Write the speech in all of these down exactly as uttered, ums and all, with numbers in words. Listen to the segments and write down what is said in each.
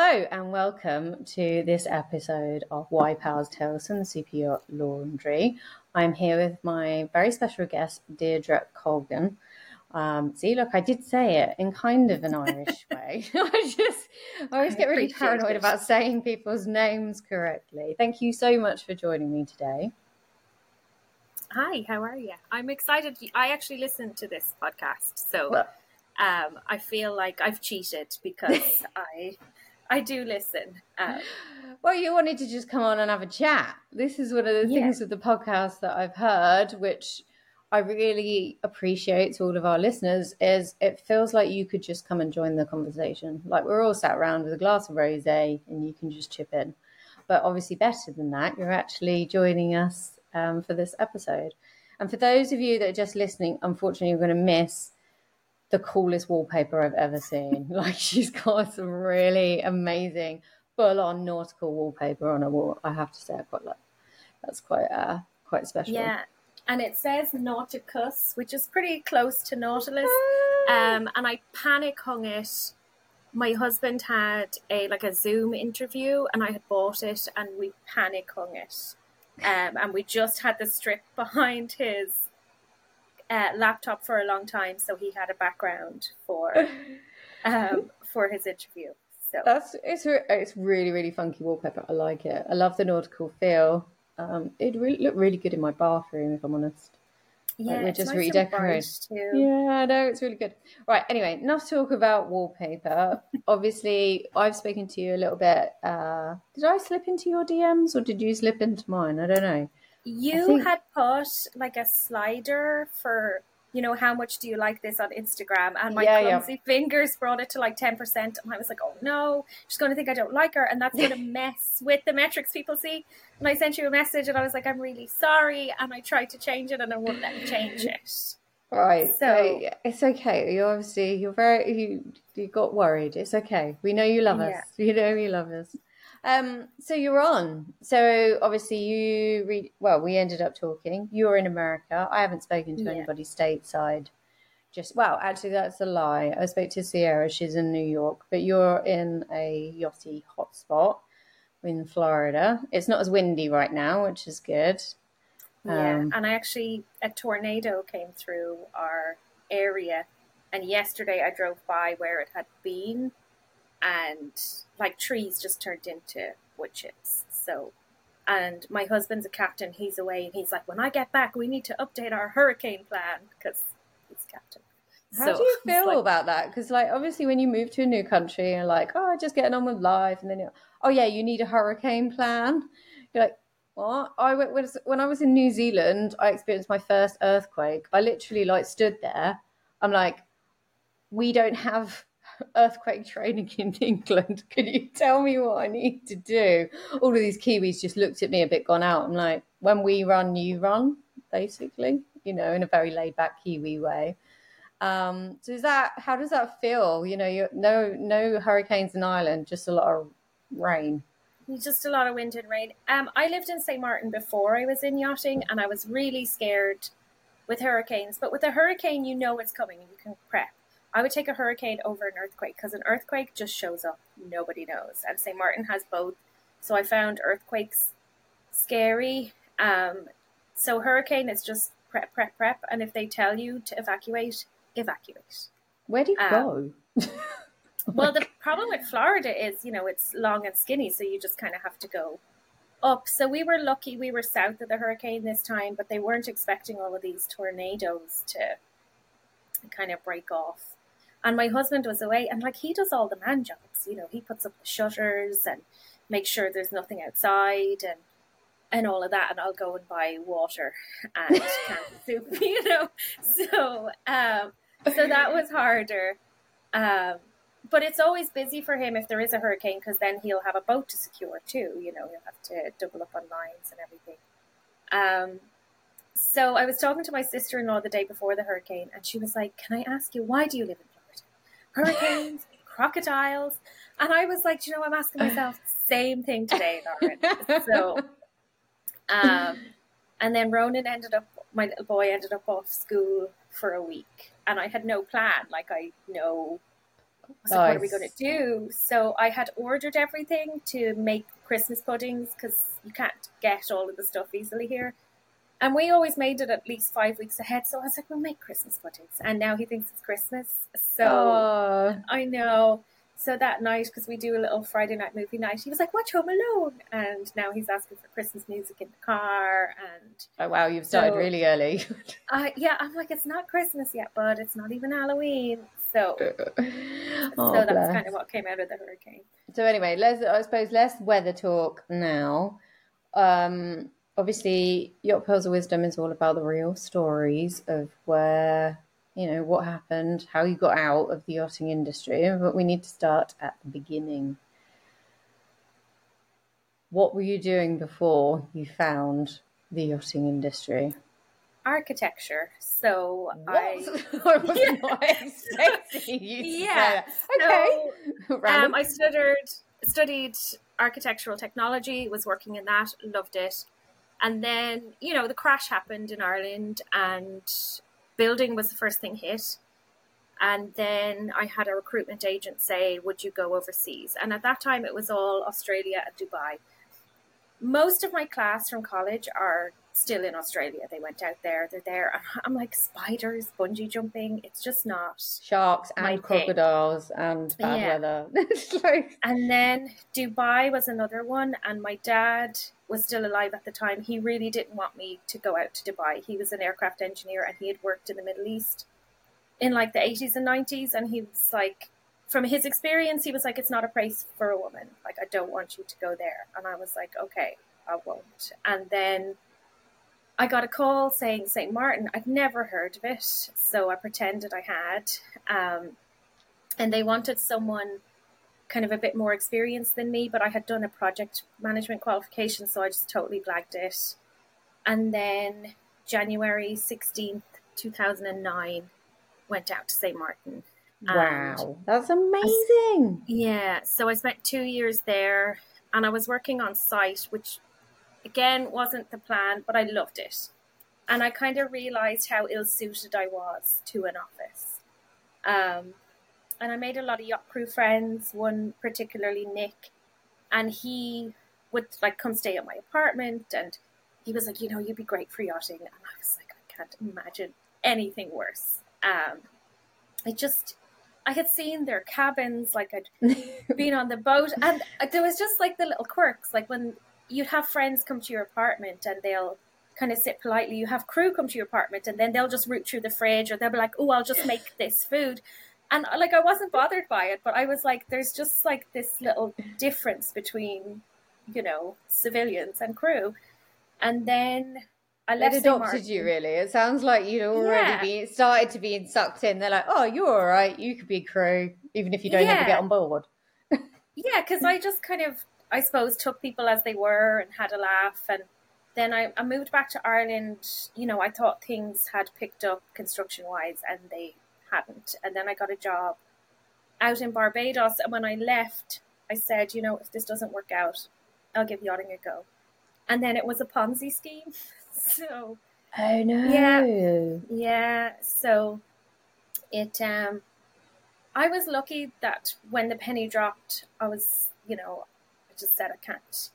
Hello and welcome to this episode of Why Pals Tales from the Super Yacht Laundry. I'm here with my very special guest, Deirdre Colgan. Um, see, look, I did say it in kind of an Irish way. I just I always I get really paranoid it. about saying people's names correctly. Thank you so much for joining me today. Hi, how are you? I'm excited. I actually listened to this podcast, so well, um, I feel like I've cheated because I I do listen. Um, well, you wanted to just come on and have a chat. This is one of the yeah. things with the podcast that I've heard, which I really appreciate to all of our listeners, is it feels like you could just come and join the conversation. Like we're all sat around with a glass of rosé and you can just chip in. But obviously better than that, you're actually joining us um, for this episode. And for those of you that are just listening, unfortunately, you're going to miss the coolest wallpaper I've ever seen. Like she's got some really amazing full-on nautical wallpaper on her wall. I have to say, I quite like. That's quite uh, quite special. Yeah, and it says Nauticus, which is pretty close to Nautilus. Um, and I panic hung it. My husband had a like a Zoom interview, and I had bought it, and we panic hung it. Um, and we just had the strip behind his uh, laptop for a long time, so he had a background for um, for his interview. So that's it's it's really really funky wallpaper. I like it. I love the nautical feel. Um, it really looked really good in my bathroom, if I'm honest. Yeah, like we're it's just nice redecorating. Too. Yeah, I know, it's really good. Right, anyway, enough talk about wallpaper. Obviously, I've spoken to you a little bit. Uh, did I slip into your D Ms or did you slip into mine? I don't know. You think... had put like a slider for, you know, how much do you like this on Instagram? And my yeah, clumsy yeah. fingers brought it to like ten percent. And I was like, oh no, she's going to think I don't like her. And that's going to mess with the metrics people see. And I sent you a message and I was like, I'm really sorry. And I tried to change it and it wouldn't let me change it. Right. So, so it's okay. You obviously, you're very, you, you got worried. It's okay. We know you love yeah. us. We know you love us. Um, so you're on. So obviously you read, well, we ended up talking. You're in America. I haven't spoken to yeah. anybody stateside. Just, well, actually that's a lie. I spoke to Sierra. She's in New York, but you're in a yachty hotspot in Florida. It's not as windy right now, which is good. Yeah. Um, and I actually, a tornado came through our area. And yesterday I drove by where it had been. And like trees just turned into wood chips. So, and my husband's a captain. He's away, and he's like, "When I get back, we need to update our hurricane plan because he's captain." How so, do you feel like, about that? Because, like, obviously, when you move to a new country, you're like, "Oh, just getting on with life," and then you're, "Oh yeah, you need a hurricane plan." You're like, "What?" I went when I was in New Zealand. I experienced my first earthquake. I literally like stood there. I'm like, "We don't have earthquake training in England. Can you tell me what I need to do?" All of these Kiwis just looked at me a bit gone out. I'm like, when we run, you run, basically, you know, in a very laid back Kiwi way. Um, so is that, how does that feel? You know, you no, no hurricanes in Ireland, just a lot of rain. Just a lot of wind and rain. Um, I lived in Saint Martin before I was in yachting, and I was really scared with hurricanes. But with a hurricane, you know it's coming and you can prep. I would take a hurricane over an earthquake because an earthquake just shows up. Nobody knows. And Saint Martin has both. So I found earthquakes scary. Um, so hurricane is just prep, prep, prep. And if they tell you to evacuate, evacuate. Where do you um, go? Well, the problem with Florida is, you know, it's long and skinny. So you just kind of have to go up. So we were lucky. We were south of the hurricane this time, but they weren't expecting all of these tornadoes to kind of break off. And my husband was away, and like he does all the man jobs, you know, he puts up the shutters and makes sure there's nothing outside and and all of that. And I'll go and buy water and canned soup, you know. So um, so that was harder. Um, but it's always busy for him if there is a hurricane, because then he'll have a boat to secure too. You know, he'll have to double up on lines and everything. Um, so I was talking to my sister-in-law the day before the hurricane, and she was like, "Can I ask you, why do you live in hurricanes, crocodiles?" And I was like, you know, I'm asking myself the same thing today, Lauren. So, um, and then Ronan ended up, my little boy ended up off school for a week, and I had no plan. Like, I know was like, what are we going to do? So I had ordered everything to make Christmas puddings because you can't get all of the stuff easily here. And we always made it at least five weeks ahead. So I was like, we'll make Christmas puddings. And now he thinks it's Christmas. So oh. I know. So that night, because we do a little Friday night movie night, he was like, watch Home Alone. And now he's asking for Christmas music in the car. And oh, wow, you've started so, really early. uh, yeah, I'm like, it's not Christmas yet, but it's not even Halloween. So, oh, so that's kind of what came out of the hurricane. So anyway, let's, I suppose less weather talk now. Um, obviously, Yacht Pearls of Wisdom is all about the real stories of where, you know, what happened, how you got out of the yachting industry. But we need to start at the beginning. What were you doing before you found the yachting industry? Architecture. So what? I, I was yeah. not expecting you to yeah. say that. Okay. So, um, I studied studied architectural technology, was working in that, loved it. And then, you know, the crash happened in Ireland and building was the first thing hit. And then I had a recruitment agent say, would you go overseas? And at that time it was all Australia and Dubai. Most of my class from college are still in Australia. They went out there, they're there. I'm like, spiders, bungee jumping, it's just not sharks and crocodiles thing. And bad yeah. weather. like... And then Dubai was another one, and my dad was still alive at the time. He really didn't want me to go out to Dubai. He was an aircraft engineer and he had worked in the Middle East in like the eighties and nineties, and he was like, from his experience, he was like, it's not a place for a woman. Like, I don't want you to go there. And I was like, okay, I won't. And then I got a call saying Saint Martin. I'd never heard of it, so I pretended I had. Um, and they wanted someone kind of a bit more experienced than me, but I had done a project management qualification, so I just totally blagged it. And then January sixteenth, two thousand nine, went out to Saint Martin. Wow, that's amazing. I, yeah, so I spent two years there, and I was working on site, which again wasn't the plan, but I loved it. And I kind of realized how ill-suited I was to an office. Um, and I made a lot of yacht crew friends, one particularly Nick, and he would like come stay at my apartment, and he was like, you know, you'd be great for yachting. And I was like, I can't imagine anything worse. Um, I just... I had seen their cabins, like I'd been on the boat, and there was just like the little quirks, like when you'd have friends come to your apartment and they'll kind of sit politely, you have crew come to your apartment and then they'll just root through the fridge, or they'll be like, oh, I'll just make this food. And like, I wasn't bothered by it, but I was like, there's just like this little difference between, you know, civilians and crew. And then I left it adopted you, really. It sounds like you'd already yeah. been started to be sucked in. They're like, oh, you're all right. You could be crew, even if you don't yeah. ever get on board. yeah, because I just kind of, I suppose, took people as they were and had a laugh. And then I, I moved back to Ireland. You know, I thought things had picked up construction-wise, and they hadn't. And then I got a job out in Barbados. And when I left, I said, you know, if this doesn't work out, I'll give yachting a go. And then it was a Ponzi scheme. So, oh no, yeah, yeah. So it, um, I was lucky that when the penny dropped, I was, you know, I just said, I can't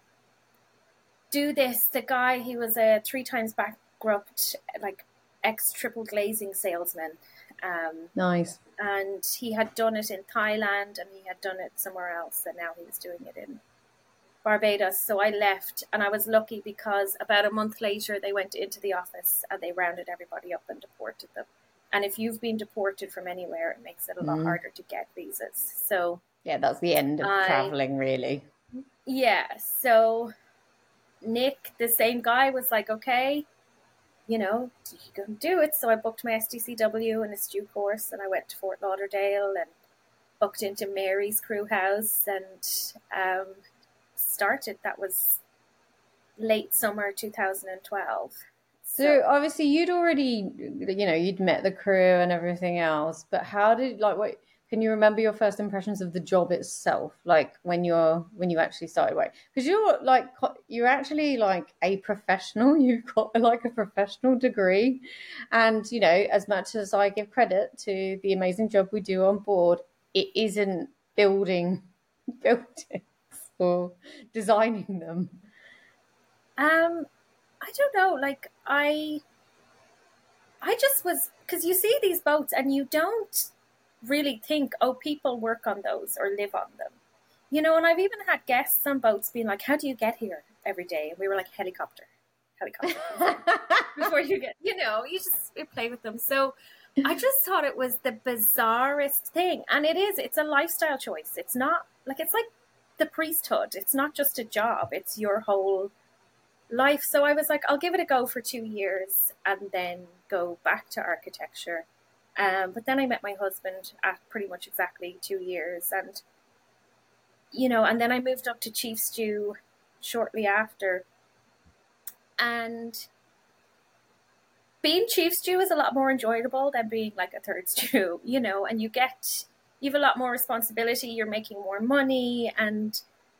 do this. The guy, he was a three times bankrupt, like ex triple glazing salesman. Um, nice. And he had done it in Thailand, and he had done it somewhere else, and now he was doing it in Barbados. So I left, and I was lucky because about a month later they went into the office and they rounded everybody up and deported them. And if you've been deported from anywhere, it makes it a lot mm. harder to get visas. So yeah, that's the end of I, traveling, really. Yeah. So Nick, the same guy, was like, okay, you know, you can do it. So I booked my S T C W and a stew course, and I went to Fort Lauderdale and booked into Mary's Crew House and um started. That was late summer two thousand twelve. So, so obviously you'd already, you know, you'd met the crew and everything else, but how did, like, what, can you remember your first impressions of the job itself? Like when you're, when you actually started work? Because you're like, you're actually like a professional, you've got like a professional degree. And, you know, as much as I give credit to the amazing job we do on board, it isn't building buildings or designing them? Um, I don't know. Like I, I just was, because you see these boats and you don't really think, oh, people work on those or live on them, you know. And I've even had guests on boats being like, "How do you get here every day?" And we were like, "Helicopter, helicopter." Before you get, you know, you just you play with them. So I just thought it was the bizarrest thing, and it is. It's a lifestyle choice. It's not like it's like the priesthood. It's not just a job. It's your whole life. So I was like, I'll give it a go for two years and then go back to architecture. Um, but then I met my husband at pretty much exactly two years. And, you know, and then I moved up to chief stew shortly after. And being chief stew is a lot more enjoyable than being like a third stew, you know, and you get, you have a lot more responsibility. You're making more money. And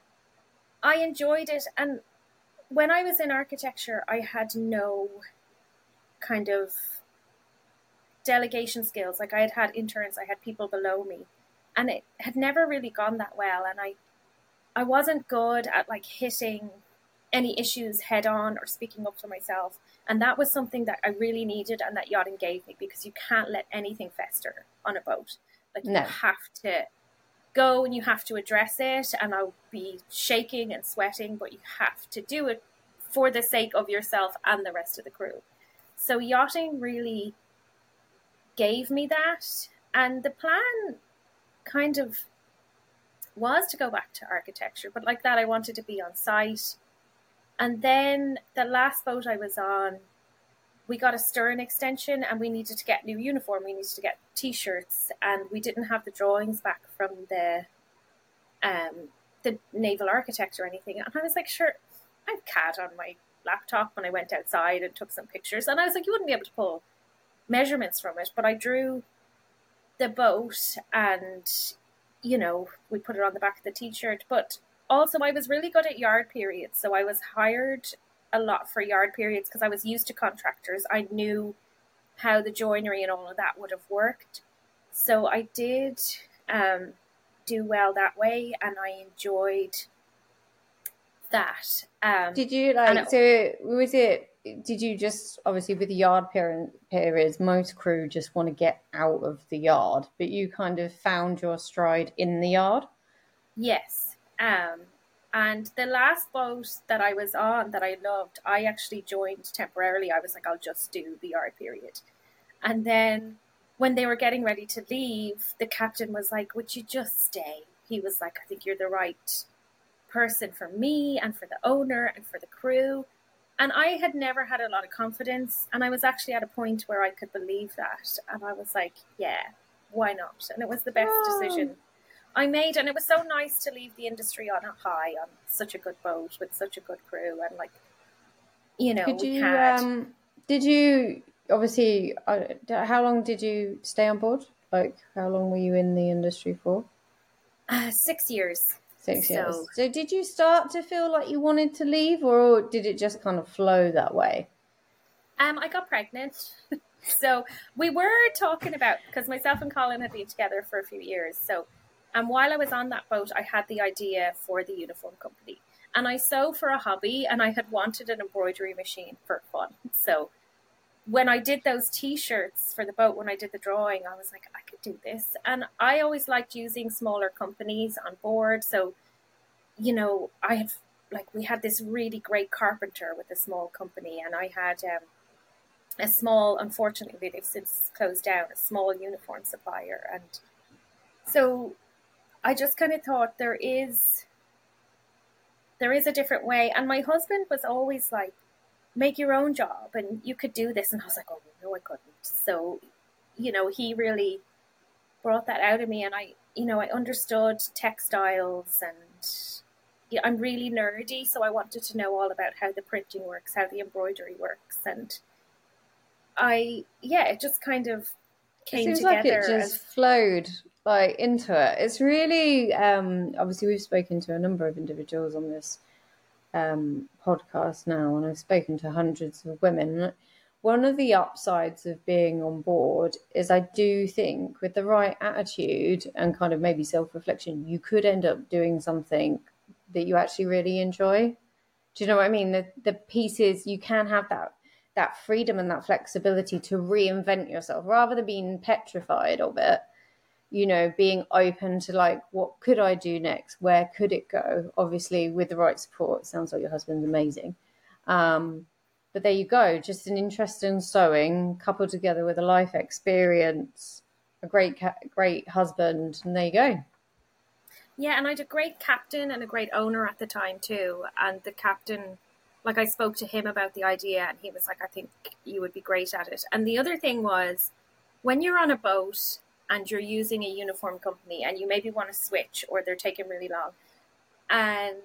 I enjoyed it. And when I was in architecture, I had no kind of delegation skills. Like I had had interns, I had people below me, and it had never really gone that well. And I, I wasn't good at like hitting any issues head on or speaking up for myself. And that was something that I really needed and that yachting gave me, because you can't let anything fester on a boat. Like no. You have to go and you have to address it, and I'll be shaking and sweating, but you have to do it for the sake of yourself and the rest of the crew. So yachting really gave me that. And the plan kind of was to go back to architecture, but like that, I wanted to be on site. And then the last boat I was on, we got a stern extension and we needed to get new uniform. We needed to get t-shirts, and we didn't have the drawings back from the um, the naval architect or anything. And I was like, sure, I have C A D on my laptop, when I went outside and took some pictures. And I was like, you wouldn't be able to pull measurements from it. But I drew the boat and, you know, we put it on the back of the t-shirt. But also I was really good at yard periods. So I was hired a lot for yard periods because I was used to contractors. I knew how the joinery and all of that would have worked. So I did um, do well that way, and I enjoyed that. Um, did you like, it, so was it, did you just, obviously with the yard periods, most crew just want to get out of the yard, but you kind of found your stride in the yard? Yes. Um, and the last boat that I was on that I loved, I actually joined temporarily. I was like, I'll just do the yard period. And then when they were getting ready to leave, the captain was like, would you just stay? He was like, I think you're the right person for me and for the owner and for the crew. And I had never had a lot of confidence, and I was actually at a point where I could believe that, and I was like, yeah, why not? And it was the best oh. decision I made. And it was so nice to leave the industry on a high, on such a good boat with such a good crew. And like, you know, Could we you, had um did you obviously uh, how long did you stay on board? Like, how long were you in the industry for? uh, six years. Six so, years. So did you start to feel like you wanted to leave, or did it just kind of flow that way? Um, I got pregnant. So we were talking about, because myself and Colin had been together for a few years. So um, while I was on that boat, I had the idea for the uniform company. And I sew for a hobby, and I had wanted an embroidery machine for fun. So when I did those T-shirts for the boat, when I did the drawing, I was like, I could do this. And I always liked using smaller companies on board. So, you know, I have, like, we had this really great carpenter with a small company, and I had um, a small, unfortunately, they've since closed down, a small uniform supplier. And so I just kind of thought there is, there is a different way. And my husband was always like, make your own job and you could do this. And I was like, oh, no, I couldn't. So, you know, he really brought that out of me. And I, you know, I understood textiles, and yeah, I'm really nerdy. So I wanted to know all about how the printing works, how the embroidery works. And I, yeah, it just kind of came it seems together. Like it just as... flowed like into it. It's really, um, obviously we've spoken to a number of individuals on this um podcast now, and I've spoken to hundreds of women. one of the upsides of being on board is I do think with the right attitude and kind of maybe self-reflection, you could end up doing something that you actually really enjoy. Do you know what I mean? The the pieces, you can have that that freedom and that flexibility to reinvent yourself rather than being petrified of it. You know, being open to like, what could I do next? Where could it go? Obviously, with the right support. It sounds like your husband's amazing. Um, but there you go. Just an interest in sewing coupled together with a life experience, a great, great husband, and there you go. Yeah, and I had a great captain and a great owner at the time too. And the captain, like I spoke to him about the idea and he was like, I think you would be great at it. And the other thing was, when you're on a boat and you're using a uniform company and you maybe want to switch or they're taking really long, and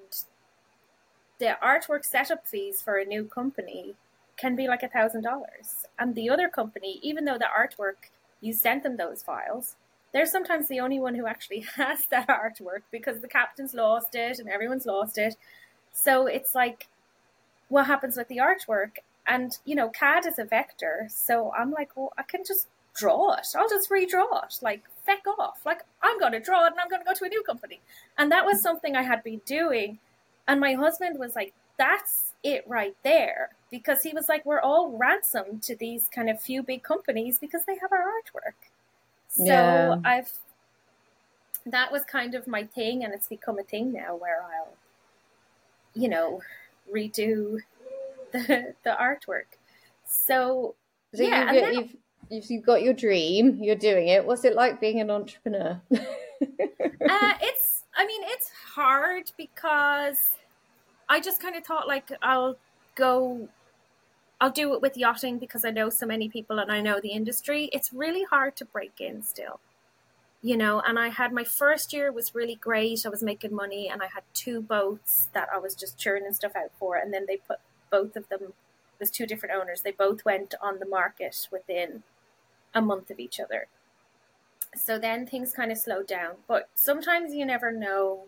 the artwork setup fees for a new company can be like a thousand dollars. And the other company, even though the artwork, you sent them those files, they're sometimes the only one who actually has that artwork because the captain's lost it and everyone's lost it. So it's like, what happens with the artwork? And, you know, C A D is a vector. So I'm like, well, I can just draw it. I'll just redraw it. Like, feck off. Like, I'm going to draw it and I'm going to go to a new company. And that was something I had been doing. And my husband was like, that's it right there. Because he was like, we're all ransomed to these kind of few big companies because they have our artwork. So yeah. I've, that was kind of my thing, and it's become a thing now where I'll, you know, redo the the artwork. So, so yeah. You've, then, you've, you've, you've got your dream, you're doing it. What's it like being an entrepreneur? uh, it's, I mean, it's hard because I just kind of thought like, I'll go, I'll do it with yachting because I know so many people and I know the industry. It's really hard to break in still, you know, and I had my first year was really great. I was making money and I had two boats that I was just churning stuff out for. And then they put both of them, there's two different owners. They both went on the market within a month of each other. So then things kind of slowed down, but sometimes you never know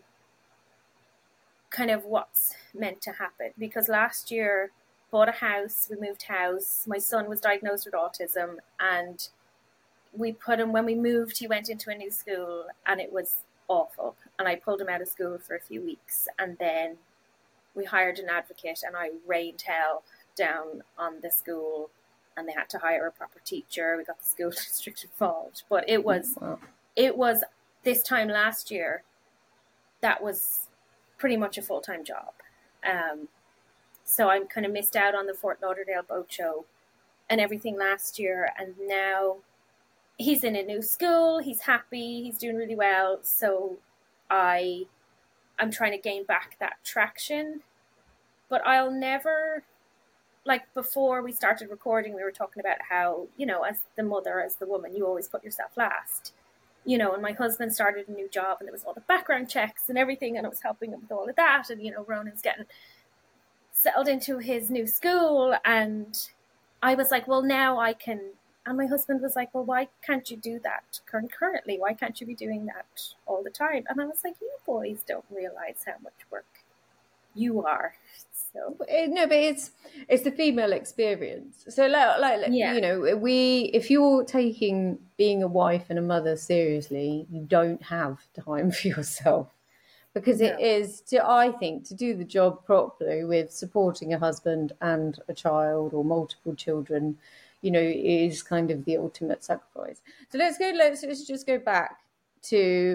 kind of what's meant to happen, because last year bought a house, we moved house, my son was diagnosed with autism, and we put him, when we moved, he went into a new school and it was awful, and I pulled him out of school for a few weeks, and then we hired an advocate and I rained hell down on the school and they had to hire a proper teacher. We got the school district involved, but it was wow. it was this time last year that was pretty much a full-time job. Um, so I'm kind of missed out on the Fort Lauderdale boat show and everything last year. And now he's in a new school. He's happy. He's doing really well. So I, I'm trying to gain back that traction, but I'll never, like before we started recording, we were talking about how, you know, as the mother, as the woman, you always put yourself last. You know, and my husband started a new job and there was all the background checks and everything, and I was helping him with all of that. And, you know, Ronan's getting settled into his new school, and I was like, well, now I can, and my husband was like, well, why can't you do that currently? Why can't you be doing that all the time? And I was like, you boys don't realize how much work you are. So no, but it's it's the female experience. So like, like yeah. you know, we if you're taking being a wife and a mother seriously, you don't have time for yourself, because no. it is to I think to do the job properly with supporting a husband and a child or multiple children, you know, is kind of the ultimate sacrifice. So let's go. Let's let's just go back to.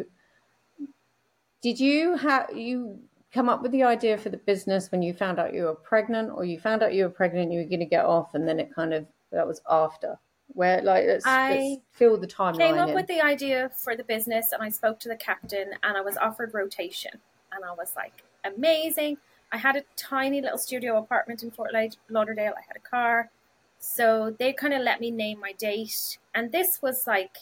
Did you have you? come up with the idea for the business when you found out you were pregnant, or you found out you were pregnant, you were going to get off, and then it kind of, that was after? Where, like, let's, let's fill the timeline came up in. with the idea for the business, and I spoke to the captain, and I was offered rotation, and I was like, amazing. I had a tiny little studio apartment in Fort Lauderdale. I had a car, so they kind of let me name my date, and this was like,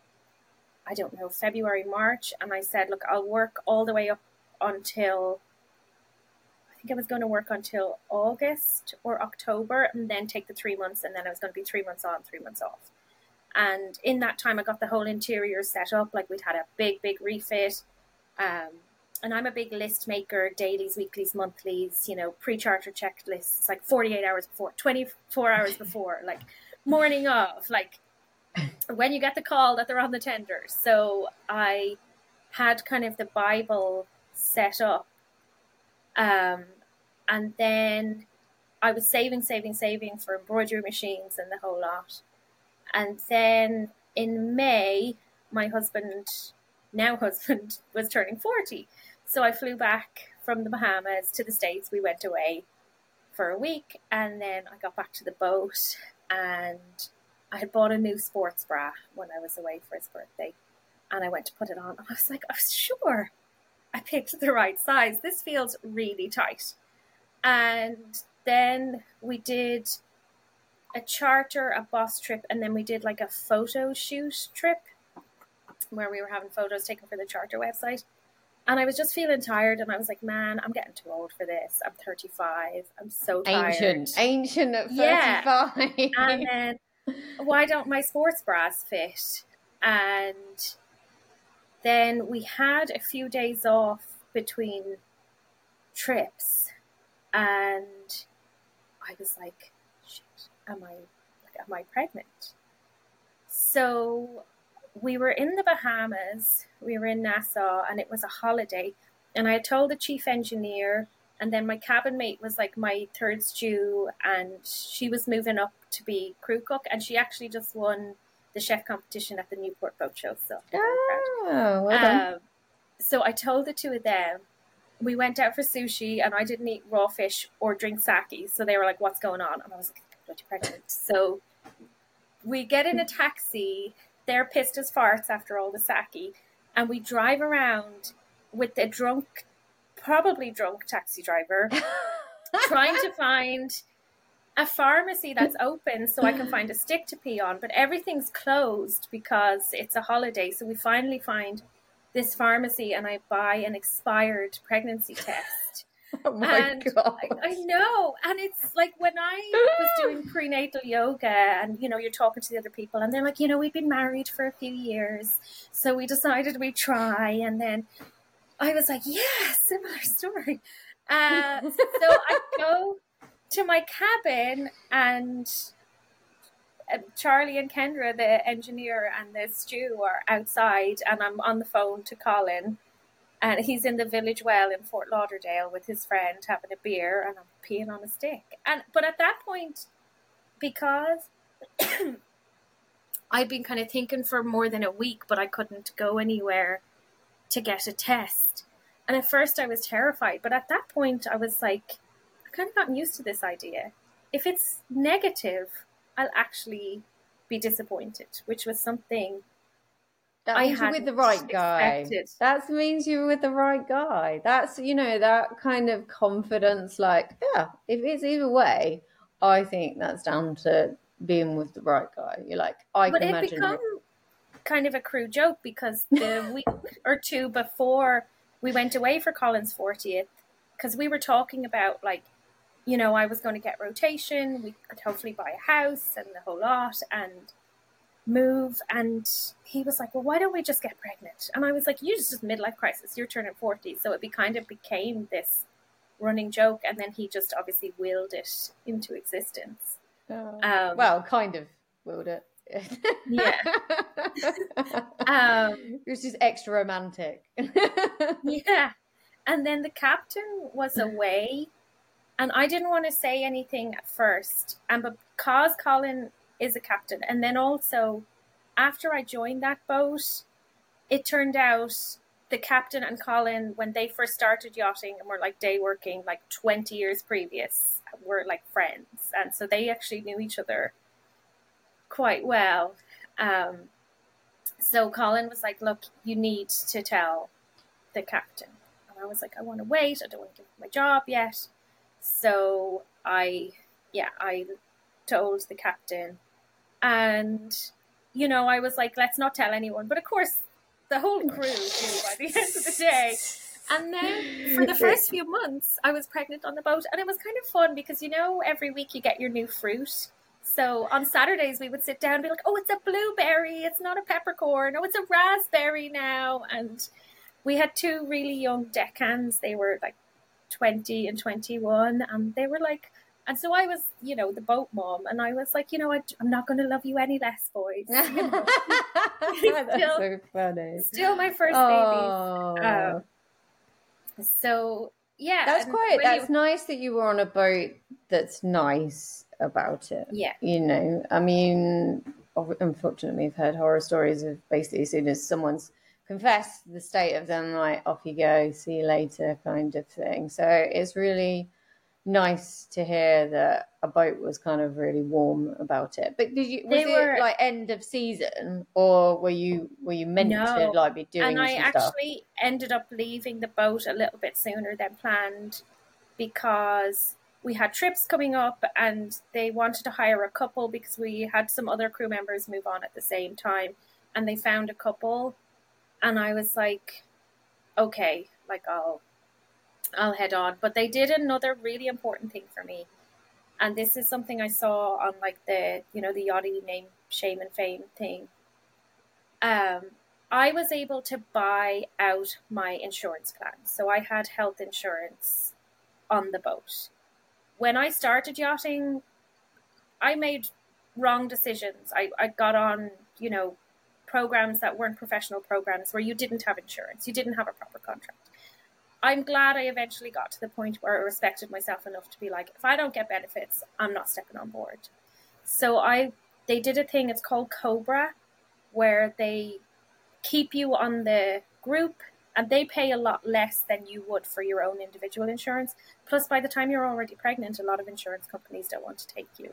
I don't know, February, March, and I said, look, I'll work all the way up until, I think I was going to work until August or October, and then take the three months, and then I was going to be three months on, three months off. And in that time, I got the whole interior set up. Like, we'd had a big, big refit. Um, and I'm a big list maker, dailies, weeklies, monthlies, you know, pre-charter checklists, like forty-eight hours before, twenty-four hours before, like morning of, like when you get the call that they're on the tender. So I had kind of the Bible set up. Um, and then I was saving, saving, saving for embroidery machines and the whole lot. And then in May, my husband, now husband, was turning forty. So I flew back from the Bahamas to the States. We went away for a week, and then I got back to the boat, and I had bought a new sports bra when I was away for his birthday, and I went to put it on. I was like, I was sure I picked the right size. This feels really tight. And then we did a charter, a bus trip, and then we did like a photo shoot trip where we were having photos taken for the charter website. And I was just feeling tired, and I was like, man, I'm getting too old for this. I'm thirty-five. I'm so tired. Ancient, ancient at thirty-five. Yeah. And then, why don't my sports bras fit? And then we had a few days off between trips, and I was like, shit, am I, like, am I pregnant? So we were in the Bahamas, we were in Nassau, and it was a holiday. And I told the chief engineer, and then my cabin mate was like my third stew, and she was moving up to be crew cook, and she actually just won the chef competition at the Newport Boat Show. So, oh, well done. Um, so I told the two of them. We went out for sushi, and I didn't eat raw fish or drink sake. So they were like, what's going on? And I was like, I'm bloody pregnant. So we get in a taxi. They're pissed as farts after all the sake. And we drive around with a drunk, probably drunk taxi driver, trying to find a pharmacy that's open so I can find a stick to pee on. But everything's closed because it's a holiday. So we finally find this pharmacy, and I buy an expired pregnancy test. Oh my and God. I, I know. And it's like when I was doing prenatal yoga, and, you know, you're talking to the other people, and they're like, you know, we've been married for a few years, so we decided we'd try. And then I was like, yeah, similar story. Uh, so I go to my cabin, and Charlie and Kendra, the engineer, and the stew are outside, and I'm on the phone to Colin, and he's in the village well in Fort Lauderdale with his friend having a beer, and I'm peeing on a stick. And but at that point, because I'd been kind of thinking for more than a week, but I couldn't go anywhere to get a test. And at first I was terrified, but at that point I was like, I've kind of gotten used to this idea. If it's negative, I'll actually be disappointed, which was something that I means you're with the hadn't right guy. expected. That means you're with the right guy. That's, you know, that kind of confidence, like, yeah, if it's either way, I think that's down to being with the right guy. You're like, I But can it imagine become it. kind of a crude joke, because the week or two before we went away for Colin's fortieth, because we were talking about, like, you know, I was going to get rotation, we could hopefully buy a house and the whole lot and move. And he was like, well, why don't we just get pregnant? And I was like, you just just midlife crisis, you're turning forty. So it be kind of became this running joke. And then he just obviously willed it into existence. Oh. Um, well, kind of willed it. Yeah. um, it was just extra romantic. Yeah. And then the captain was away, and I didn't want to say anything at first. And because Colin is a captain, and then also after I joined that boat, it turned out the captain and Colin, when they first started yachting and were like day working like twenty years previous, were like friends. And so they actually knew each other quite well. Um, so Colin was like, look, you need to tell the captain. And I was like, I want to wait. I don't want to give him my job yet. So I, yeah, I told the captain. And, you know, I was like, let's not tell anyone. But of course, the whole crew knew by the end of the day. And then for the first few months, I was pregnant on the boat. And it was kind of fun because, you know, every week you get your new fruit. So on Saturdays, we would sit down and be like, oh, it's a blueberry. It's not a peppercorn. Oh, it's a raspberry now. And we had two really young deckhands. They were like twenty and twenty-one, and they were like, and so I was, you know, the boat mom, and I was like, you know, I, I'm not going to love you any less, boys. You know? That's still, so funny. Still my first oh. babies. Um, so yeah, that's quite. That's you, nice that you were on a boat that's nice about it. Yeah, you know, I mean, unfortunately, we've heard horror stories of basically as soon as someone's confessed the state of them, like off you go, see you later, kind of thing. So it's really nice to hear that a boat was kind of really warm about it. But did you was they it were, like end of season, or were you were you meant no, to like be doing and I some actually stuff? ended up leaving the boat a little bit sooner than planned because we had trips coming up and they wanted to hire a couple because we had some other crew members move on at the same time, and they found a couple, and I was like, okay, like I'll I'll head on. But they did another really important thing for me, and this is something I saw on like the, you know, the Yachty Name, Shame and Fame thing. Um, I was able to buy out my insurance plan, so I had health insurance on the boat. When I started yachting, I made wrong decisions. I, I got on, you know, programs that weren't professional programs where you didn't have insurance, you didn't have a proper contract. I'm glad I eventually got to the point where I respected myself enough to be like, if I don't get benefits, I'm not stepping on board. So I, they did a thing, it's called Cobra, where they keep you on the group and they pay a lot less than you would for your own individual insurance. Plus, by the time you're already pregnant, a lot of insurance companies don't want to take you.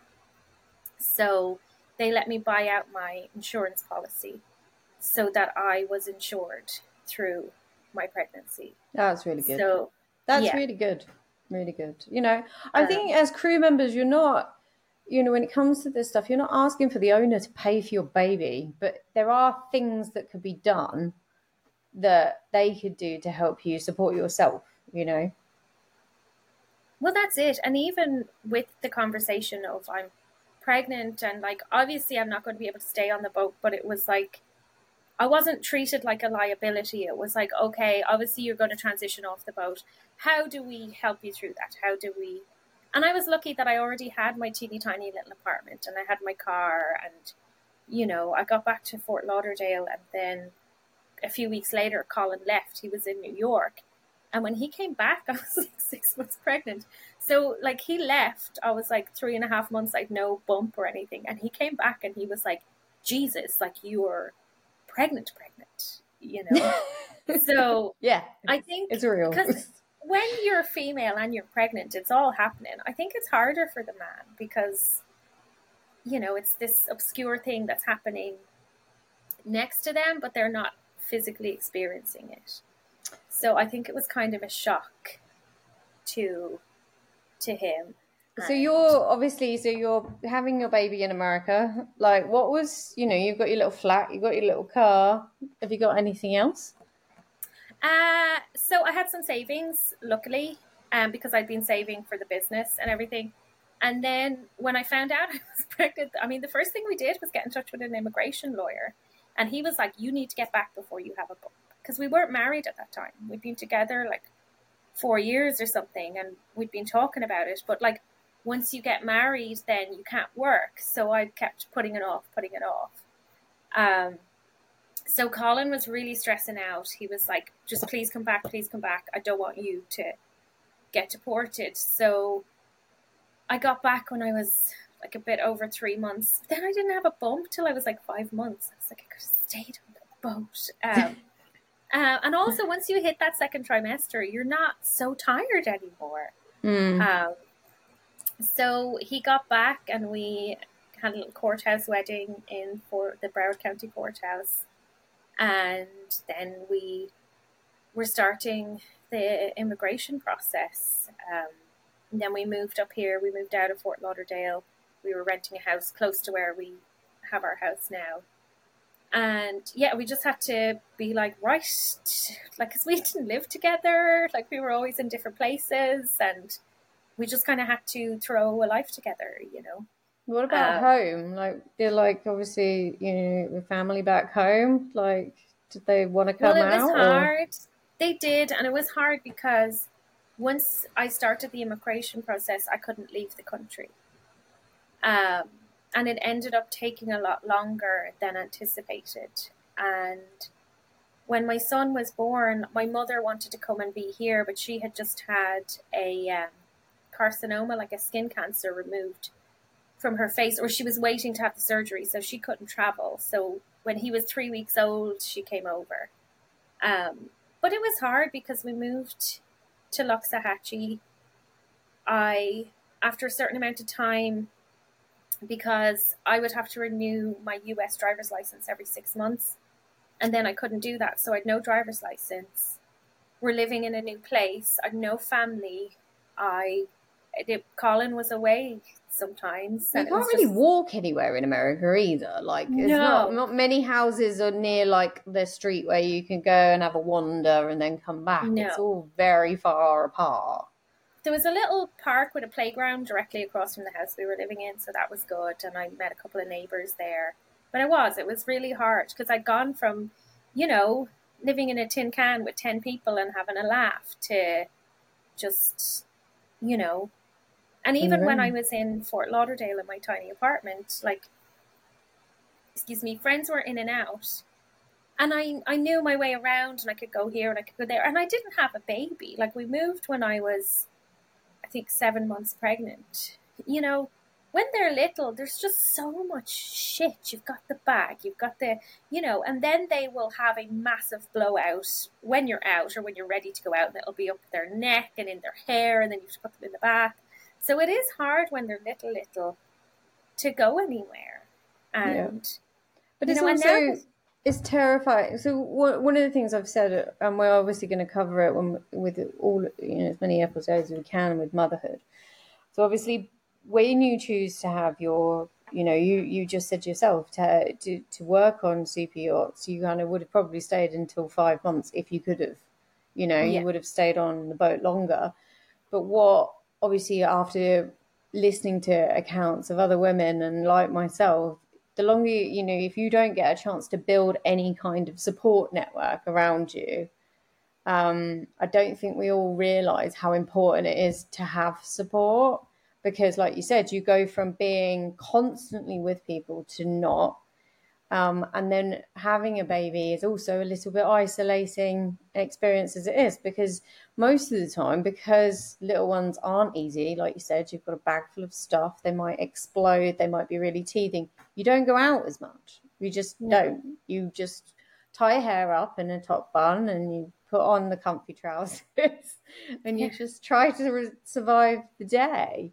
So they let me buy out my insurance policy so that I was insured through my pregnancy. That's really good. So that's yeah. really good. Really good. You know, I um, think as crew members, you're not, you know, when it comes to this stuff, you're not asking for the owner to pay for your baby, but there are things that could be done that they could do to help you support yourself, you know? Well, that's it. And even with the conversation of I'm pregnant and like, obviously I'm not going to be able to stay on the boat, but it was like, I wasn't treated like a liability. It was like, okay, obviously you're going to transition off the boat. How do we help you through that? How do we? And I was lucky that I already had my teeny tiny little apartment and I had my car, and, you know, I got back to Fort Lauderdale, and then a few weeks later, Colin left. He was in New York. And when he came back, I was like six months pregnant. So like he left, I was like three and a half months, like no bump or anything. And he came back and he was like, Jesus, like you were pregnant, pregnant, you know? So yeah, I think it's real. Because when you're female and you're pregnant, it's all happening. I think it's harder for the man because, you know, it's this obscure thing that's happening next to them, but they're not physically experiencing it. So I think it was kind of a shock to to him. So you're obviously, so you're having your baby in America. Like, what was, you know, you've got your little flat, you've got your little car. Have you got anything else? Uh, so I had some savings, luckily, um, because I'd been saving for the business and everything. And then when I found out I was pregnant, I mean, the first thing we did was get in touch with an immigration lawyer. And he was like, you need to get back before you have a bump. Because we weren't married at that time. We'd been together like four years or something, and we'd been talking about it. But like, once you get married, then you can't work. So I kept putting it off, putting it off. Um, so Colin was really stressing out. He was like, just please come back, please come back. I don't want you to get deported. So I got back when I was like a bit over three months. Then I didn't have a bump till I was like five months. I was like, I could have stayed on the boat. Um, Uh, and also, once you hit that second trimester, you're not so tired anymore. Mm. Um, so he got back, and we had a little courthouse wedding in for the Broward County Courthouse. And then we were starting the immigration process. Um, and then we moved up here. We moved out of Fort Lauderdale. We were renting a house close to where we have our house now. And yeah, we just had to be like, right, like, because we didn't live together, like we were always in different places, and we just kind of had to throw a life together, you know. What about um, home? Like, they're like, obviously, you know, the family back home, like, did they want to come out? Well, it was out, hard. Or? They did, and it was hard because once I started the immigration process, I couldn't leave the country. Um, and it ended up taking a lot longer than anticipated. And when my son was born, my mother wanted to come and be here, but she had just had a um, carcinoma, like a skin cancer, removed from her face, or she was waiting to have the surgery, so she couldn't travel. So when he was three weeks old, she came over. Um, but it was hard because we moved to Loxahatchee. I, after a certain amount of time, because I would have to renew my U S driver's license every six months, and then I couldn't do that, so I had no driver's license. We're living in a new place. I had no family. I, it, Colin was away sometimes. You And can't it was really just, walk anywhere in America either. Like, it's No. not not many houses are near like the street where you can go and have a wander and then come back. No. It's all very far apart. There was a little park with a playground directly across from the house we were living in, so that was good, and I met a couple of neighbours there. But it was, it was really hard, because I'd gone from, you know, living in a tin can with ten people and having a laugh to just, you know, and even when I was in Fort Lauderdale in my tiny apartment, like, excuse me, friends were in and out, and I, I knew my way around, and I could go here and I could go there, and I didn't have a baby. Like, we moved when I was, I think, seven months pregnant. You know, when they're little, there's just so much shit. You've got the bag, you've got the, you know, and then they will have a massive blowout when you're out or when you're ready to go out, and it'll be up their neck and in their hair, and then you have to put them in the bath. So it is hard when they're little, little to go anywhere. And, yeah. But it's you know, also, now, it's terrifying. So one of the things I've said, and we're obviously going to cover it when, with all, you know, as many episodes as we can with motherhood. So obviously, when you choose to have your, you know, you, you just said yourself to, to to work on super yachts, you kind of would have probably stayed until five months if you could have, you know, yeah. you would have stayed on the boat longer. But what, obviously, after listening to accounts of other women and like myself, the longer, you know, if you don't get a chance to build any kind of support network around you, um, I don't think we all realise how important it is to have support. Because, like you said, you go from being constantly with people to not. Um, and then having a baby is also a little bit isolating experience as it is, because most of the time, because little ones aren't easy, like you said, you've got a bag full of stuff, they might explode, they might be really teething. You don't go out as much. You just No. don't. You just tie your hair up in a top bun and you put on the comfy trousers and you Yeah. just try to re- survive the day.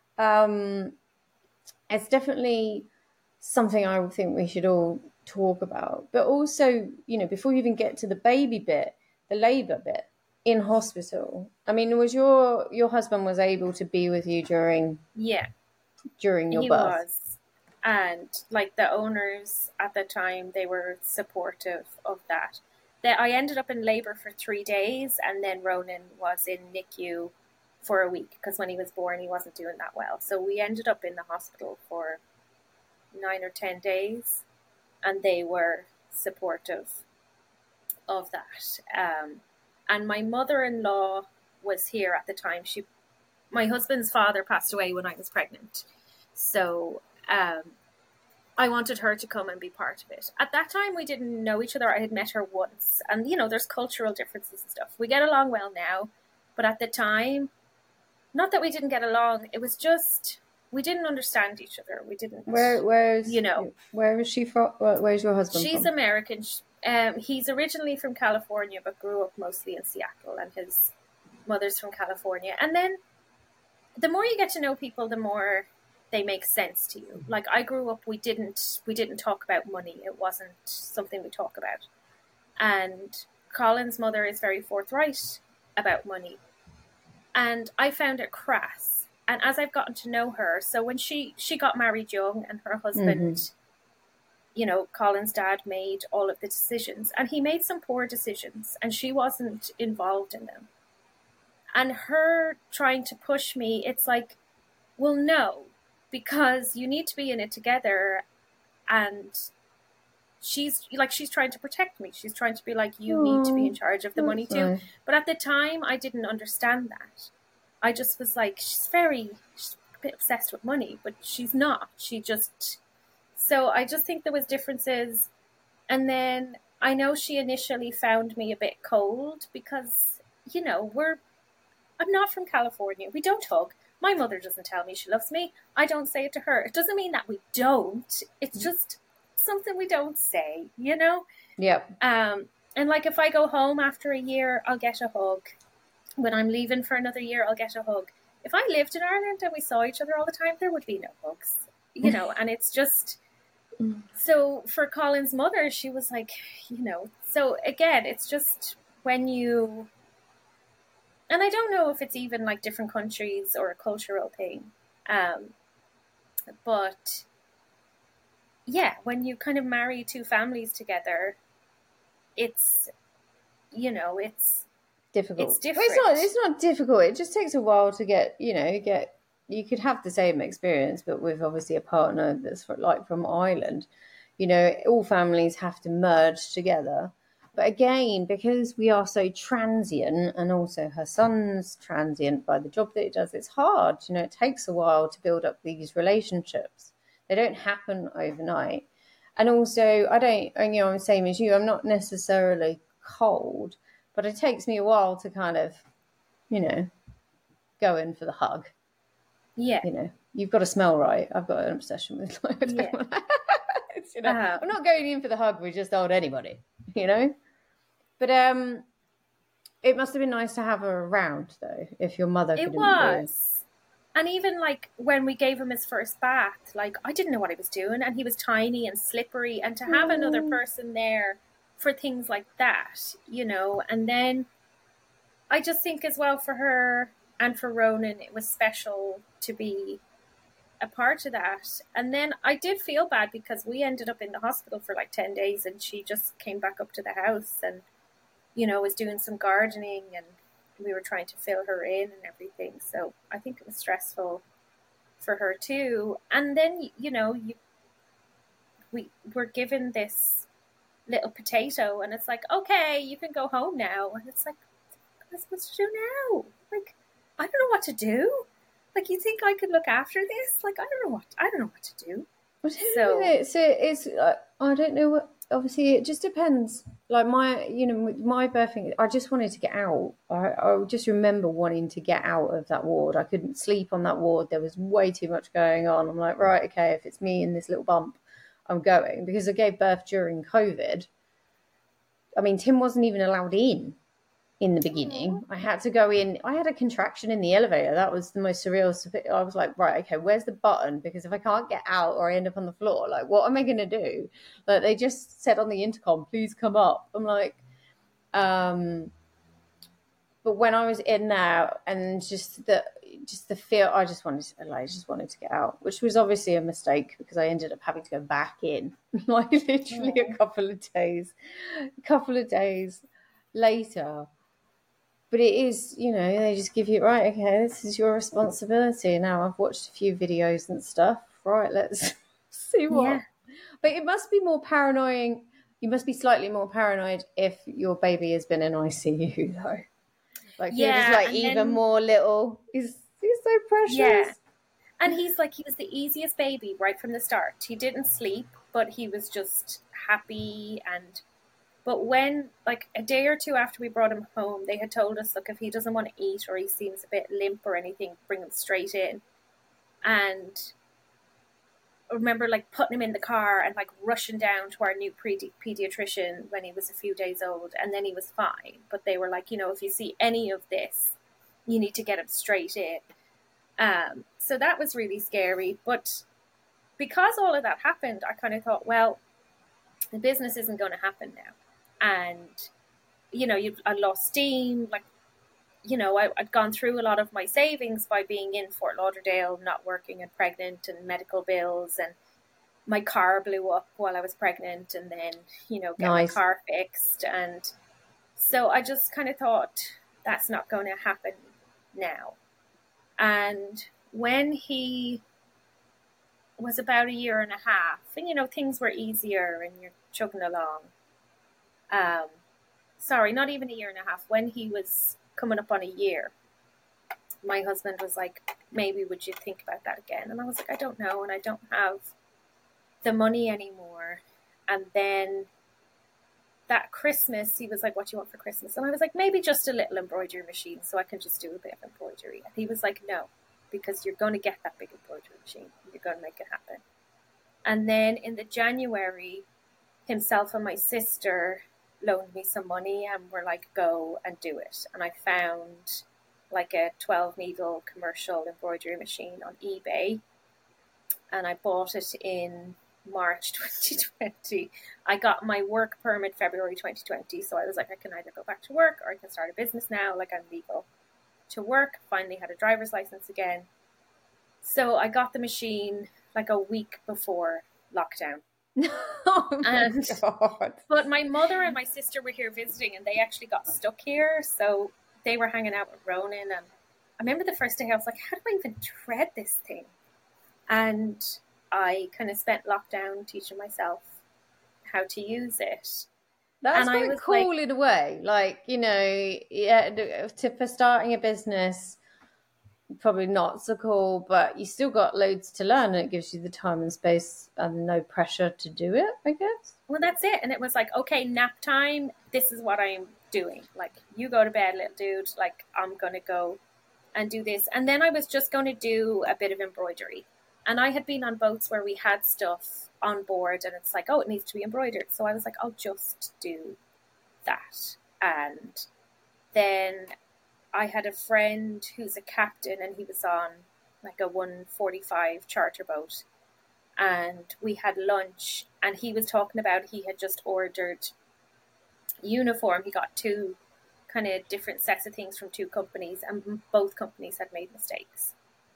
Um, it's definitely something I think we should all talk about. But also, you know, before you even get to the baby bit, the labour bit in hospital. I mean, was your your husband was able to be with you during Yeah. during your He birth? was. And like the owners at the time, they were supportive of that. That I ended up in labour for three days, and then Ronan was in N I C U for a week, because when he was born, he wasn't doing that well. So we ended up in the hospital for nine or ten days, and they were supportive of that. Um, and my mother-in-law was here at the time. She, my husband's father passed away when I was pregnant. So um, I wanted her to come and be part of it. At that time, we didn't know each other. I had met her once. And, you know, there's cultural differences and stuff. We get along well now. But at the time, not that we didn't get along, it was just, we didn't understand each other. We didn't, Where where's you know. Where is she from? Where's your husband She's from? American. Um, he's originally from California, but grew up mostly in Seattle. And his mother's from California. And then the more you get to know people, the more they make sense to you. Like, I grew up, we didn't we didn't talk about money. It wasn't something we talk about. And Colin's mother is very forthright about money. And I found it crass. And as I've gotten to know her, so when she, she got married young, and her husband, mm-hmm. you know, Colin's dad made all of the decisions. And he made some poor decisions, and she wasn't involved in them. And her trying to push me, it's like, well, no, because you need to be in it together. And she's like, she's trying to protect me. She's trying to be like, you Aww, need to be in charge of the money too. Nice. But at the time, I didn't understand that. I just was like, she's very, she's a bit obsessed with money, but she's not. She just, so I just think there was differences. And then I know she initially found me a bit cold because, you know, we're, I'm not from California. We don't hug. My mother doesn't tell me she loves me. I don't say it to her. It doesn't mean that we don't. It's just something we don't say, you know? Yep. Um, and like if I go home after a year, I'll get a hug. When I'm leaving for another year, I'll get a hug. If I lived in Ireland and we saw each other all the time, there would be no hugs, you know? And it's just, so for Colin's mother, she was like, you know, so again, it's just when you, and I don't know if it's even like different countries or a cultural thing. Um, but yeah, when you kind of marry two families together, it's, you know, it's difficult. It's different. Well, it's not, it's not difficult. It just takes a while to get, you know, get, you could have the same experience, but with obviously a partner that's for, like from Ireland, you know, all families have to merge together. But again, because we are so transient, and also her son's transient by the job that he does, it's hard. You know, it takes a while to build up these relationships. They don't happen overnight. And also, I don't, you know, I'm the same as you. I'm not necessarily cold, but it takes me a while to kind of, you know, go in for the hug. Yeah. You know, you've got to smell right. I've got an obsession with like, yeah. you know, uh-huh. I'm not going in for the hug with just old anybody, you know. But um, it must have been nice to have her around, though, if your mother couldn't It was. Be. And even, like, when we gave him his first bath, like, I didn't know what he was doing, and he was tiny and slippery, and to have mm. another person there for things like that, you know, and then I just think as well for her and for Ronan, it was special to be a part of that. And then I did feel bad because we ended up in the hospital for like ten days, and she just came back up to the house and, you know, was doing some gardening, and we were trying to fill her in and everything. So I think it was stressful for her too. And then, you know, you, we were given this little potato, and it's like, okay, you can go home now. And it's like, what am I supposed to do now? Like, I don't know what to do. Like, you think I could look after this? Like, I don't know what, I don't know what to do. So it's, it's uh, I don't know what, obviously it just depends. Like my, you know, my birthing, I just wanted to get out. I, I just remember wanting to get out of that ward. I couldn't sleep on that ward. There was way too much going on. I'm like, right, okay, if it's me and this little bump, I'm going, because I gave birth during COVID. I mean, Tim wasn't even allowed in in the beginning. Aww. I had to go in. I had a contraction in the elevator. That was the most surreal. I was like, right, okay, where's the button? Because if I can't get out or I end up on the floor, like, what am I going to do? Like, they just said on the intercom, please come up. I'm like, um, but when I was in there, and just the, just the feel, I just wanted to, like, I just wanted to get out, which was obviously a mistake because I ended up having to go back in, like literally Aww. a couple of days, a couple of days later. But it is, you know, they just give you, right, okay, this is your responsibility. Now I've watched a few videos and stuff. Right, let's see what. Yeah. But it must be more paranoid. You must be slightly more paranoid if your baby has been in I C U, though. Like, yeah, you're just like even then, more little. He's, he's so precious. Yeah. And he's like, he was the easiest baby right from the start. He didn't sleep, but he was just happy. And But when, like, a day or two after we brought him home, they had told us, look, if he doesn't want to eat or he seems a bit limp or anything, bring him straight in. And I remember, like, putting him in the car and, like, rushing down to our new pedi- pediatrician when he was a few days old, and then he was fine. But they were like, you know, if you see any of this, you need to get him straight in. Um, so that was really scary. But because all of that happened, I kind of thought, well, the business isn't going to happen now. And, you know, you, I lost steam. Like, you know, I, I'd gone through a lot of my savings by being in Fort Lauderdale, not working and pregnant, and medical bills. And my car blew up while I was pregnant, and then, you know, get nice. my car fixed. And so I just kind of thought, that's not going to happen now. And when he was about a year and a half, and you know things were easier and you're chugging along. Um, sorry, not even a year and a half. When he was coming up on a year, my husband was like, maybe would you think about that again? And I was like, I don't know, and I don't have the money anymore. And then that Christmas, he was like, what do you want for Christmas? And I was like, maybe just a little embroidery machine so I can just do a bit of embroidery. And he was like, no, because you're going to get that big embroidery machine. You're going to make it happen. And then in the January, himself and my sister loaned me some money and were like, go and do it. And I found like a twelve needle commercial embroidery machine on eBay. And I bought it in March twenty twenty. I got my work permit February twenty twenty. So I was like, I can either go back to work or I can start a business now. Like I'm legal to work. Finally had a driver's license again. So I got the machine like a week before lockdown. Oh my and, God. But my mother and my sister were here visiting and they actually got stuck here. So they were hanging out with Ronan. And I remember the first day I was like, how do I even thread this thing? And I kind of spent lockdown teaching myself how to use it. That's and quite cool like, in a way. Like, you know, yeah, to, for starting a business, probably not so cool, but you still got loads to learn and it gives you the time and space and no pressure to do it, I guess. Well, that's it. And it was like, okay, nap time. This is what I'm doing. Like, you go to bed, little dude. Like, I'm going to go and do this. And then I was just going to do a bit of embroidery. And I had been on boats where we had stuff on board and it's like, oh, it needs to be embroidered. So I was like, I'll just do that. And then I had a friend who's a captain and he was on like a one forty-five charter boat. And we had lunch and he was talking about he had just ordered uniform. He got two kind of different sets of things from two companies and both companies had made mistakes.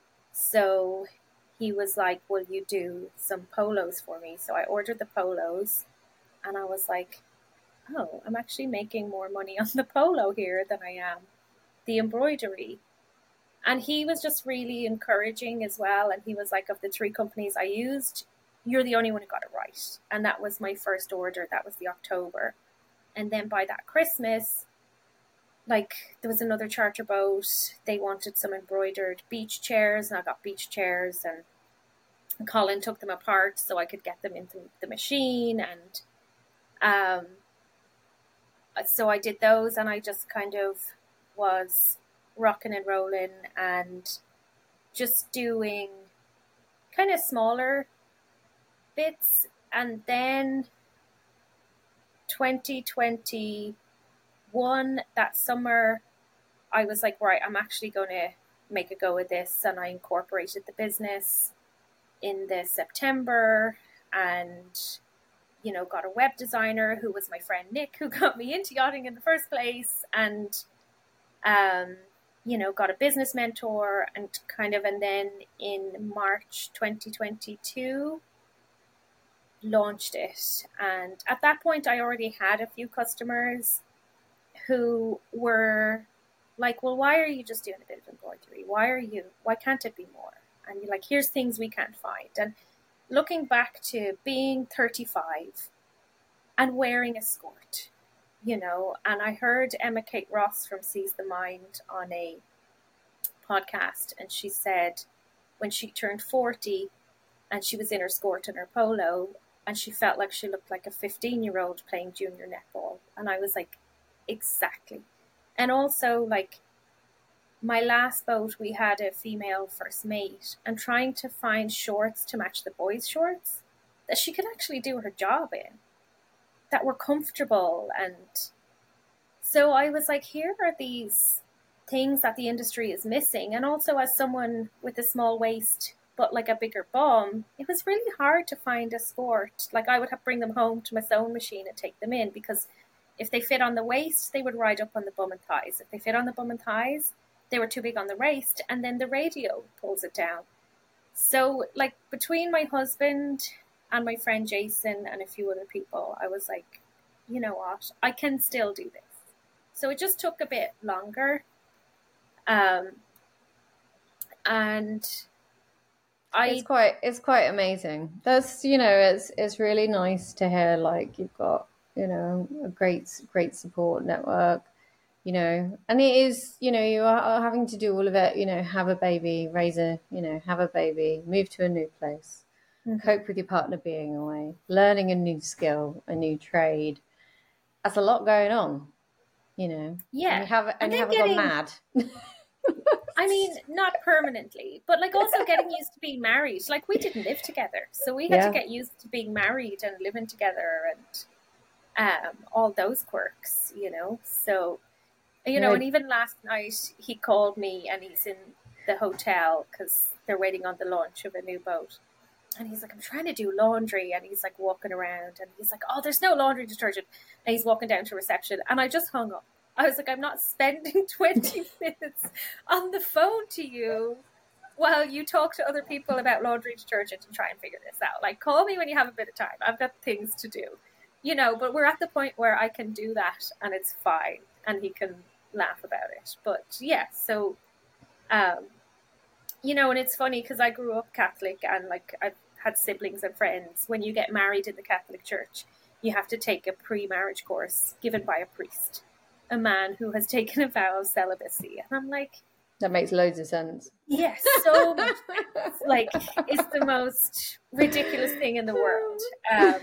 So he was like, will you do some polos for me? So I ordered the polos and I was like, oh, I'm actually making more money on the polo here than I am the embroidery. And he was just really encouraging as well. And he was like, of the three companies I used, you're the only one who got it right. And that was my first order. That was the October. And then by that Christmas, like there was another charter boat. They wanted some embroidered beach chairs and I got beach chairs and Colin took them apart so I could get them into the machine. And um, so I did those and I just kind of was rocking and rolling and just doing kind of smaller bits. And then twenty twenty-one, that summer, I was like, right, I'm actually going to make a go of this. And I incorporated the business in the September and, you know, got a web designer who was my friend Nick, who got me into yachting in the first place. And, um, you know, got a business mentor and kind of, and then in March twenty twenty-two, launched it. And at that point, I already had a few customers who were like, well, why are you just doing a bit of embroidery? Why are you, why can't it be more? And you're like, here's things we can't find. And looking back to being thirty-five and wearing a skirt, you know, and I heard Emma Kate Ross from Seize the Mind on a podcast, and she said when she turned forty and she was in her skirt and her polo and she felt like she looked like a fifteen year old playing junior netball. And I was like, exactly. And also, like, my last boat, we had a female first mate and trying to find shorts to match the boys' shorts that she could actually do her job in, that were comfortable. And so I was like, here are these things that the industry is missing. And also, as someone with a small waist but like a bigger bum, it was really hard to find a skirt. Like, I would have to bring them home to my sewing machine and take them in, because if they fit on the waist, they would ride up on the bum and thighs. If they fit on the bum and thighs, they were too big on the waist, and then the radio pulls it down. So, like, between my husband and my friend Jason and a few other people, I was like, you know what, I can still do this. So it just took a bit longer. Um, and I it's quite it's quite amazing. That's, you know, it's it's really nice to hear like you've got, you know, a great great support network, you know, and it is, you know, you are having to do all of it, you know, have a baby, raise a, you know, have a baby, move to a new place, mm-hmm. cope with your partner being away, learning a new skill, a new trade. That's a lot going on, you know. Yeah, and you have and, and you then haven't getting, gone mad. I mean, not permanently, but like also getting used to being married. Like we didn't live together, so we had Yeah. to get used to being married and living together and um, all those quirks, you know. So, you know, Yeah. and even last night he called me and he's in the hotel because they're waiting on the launch of a new boat. And he's like, I'm trying to do laundry. And he's like walking around and he's like, oh, there's no laundry detergent. And he's walking down to reception. And I just hung up. I was like, I'm not spending twenty minutes on the phone to you while you talk to other people about laundry detergent and try and figure this out. Like, call me when you have a bit of time. I've got things to do, you know, but we're at the point where I can do that and it's fine. And he can laugh about it. But yeah, so, um, you know, and it's funny because I grew up Catholic and like I've had siblings and friends. When you get married in the Catholic Church, you have to take a pre-marriage course given by a priest, a man who has taken a vow of celibacy. And I'm like, that makes loads of sense. Yes, so much sense. Like, it's the most ridiculous thing in the world. Um,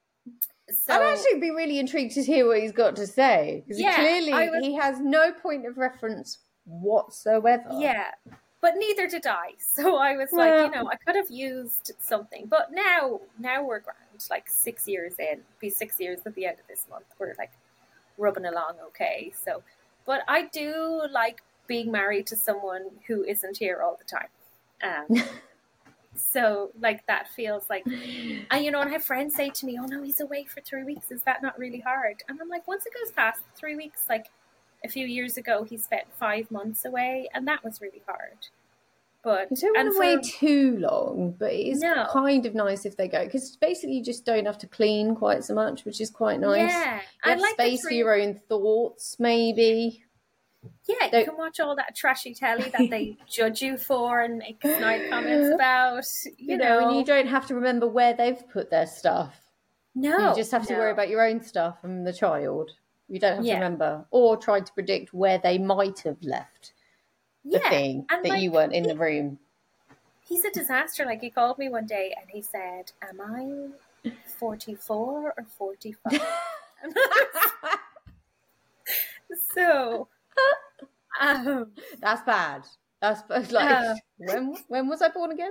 so, I'd actually be really intrigued to hear what he's got to say because yeah, clearly was, he has no point of reference whatsoever. Yeah, but neither did I. So I was like, well, you know, I could have used something. But now, now we're grand. Like six years in, be six years at the end of this month. We're like rubbing along okay. So, but I do like being married to someone who isn't here all the time. Um, so like that feels like, and you know, and I have friends say to me, oh no, he's away for three weeks. Is that not really hard? And I'm like, once it goes past three weeks, like a few years ago, he spent five months away and that was really hard. But you don't want to wait too long, but it is no. kind of nice if they go because basically you just don't have to clean quite so much, which is quite nice. Yeah, you have like space three... for your own thoughts, maybe. Yeah, don't... you can watch all that trashy telly that they judge you for and make snide comments about. You, you know, know, and you don't have to remember where they've put their stuff. No, you just have to no. worry about your own stuff and the child. You don't have yeah. to remember or try to predict where they might have left. The yeah. thing and that like, you weren't in he, the room. He's a disaster. Like he called me one day and he said, am I forty-four or forty-five? so um, that's bad. That's like uh, when when was I born again?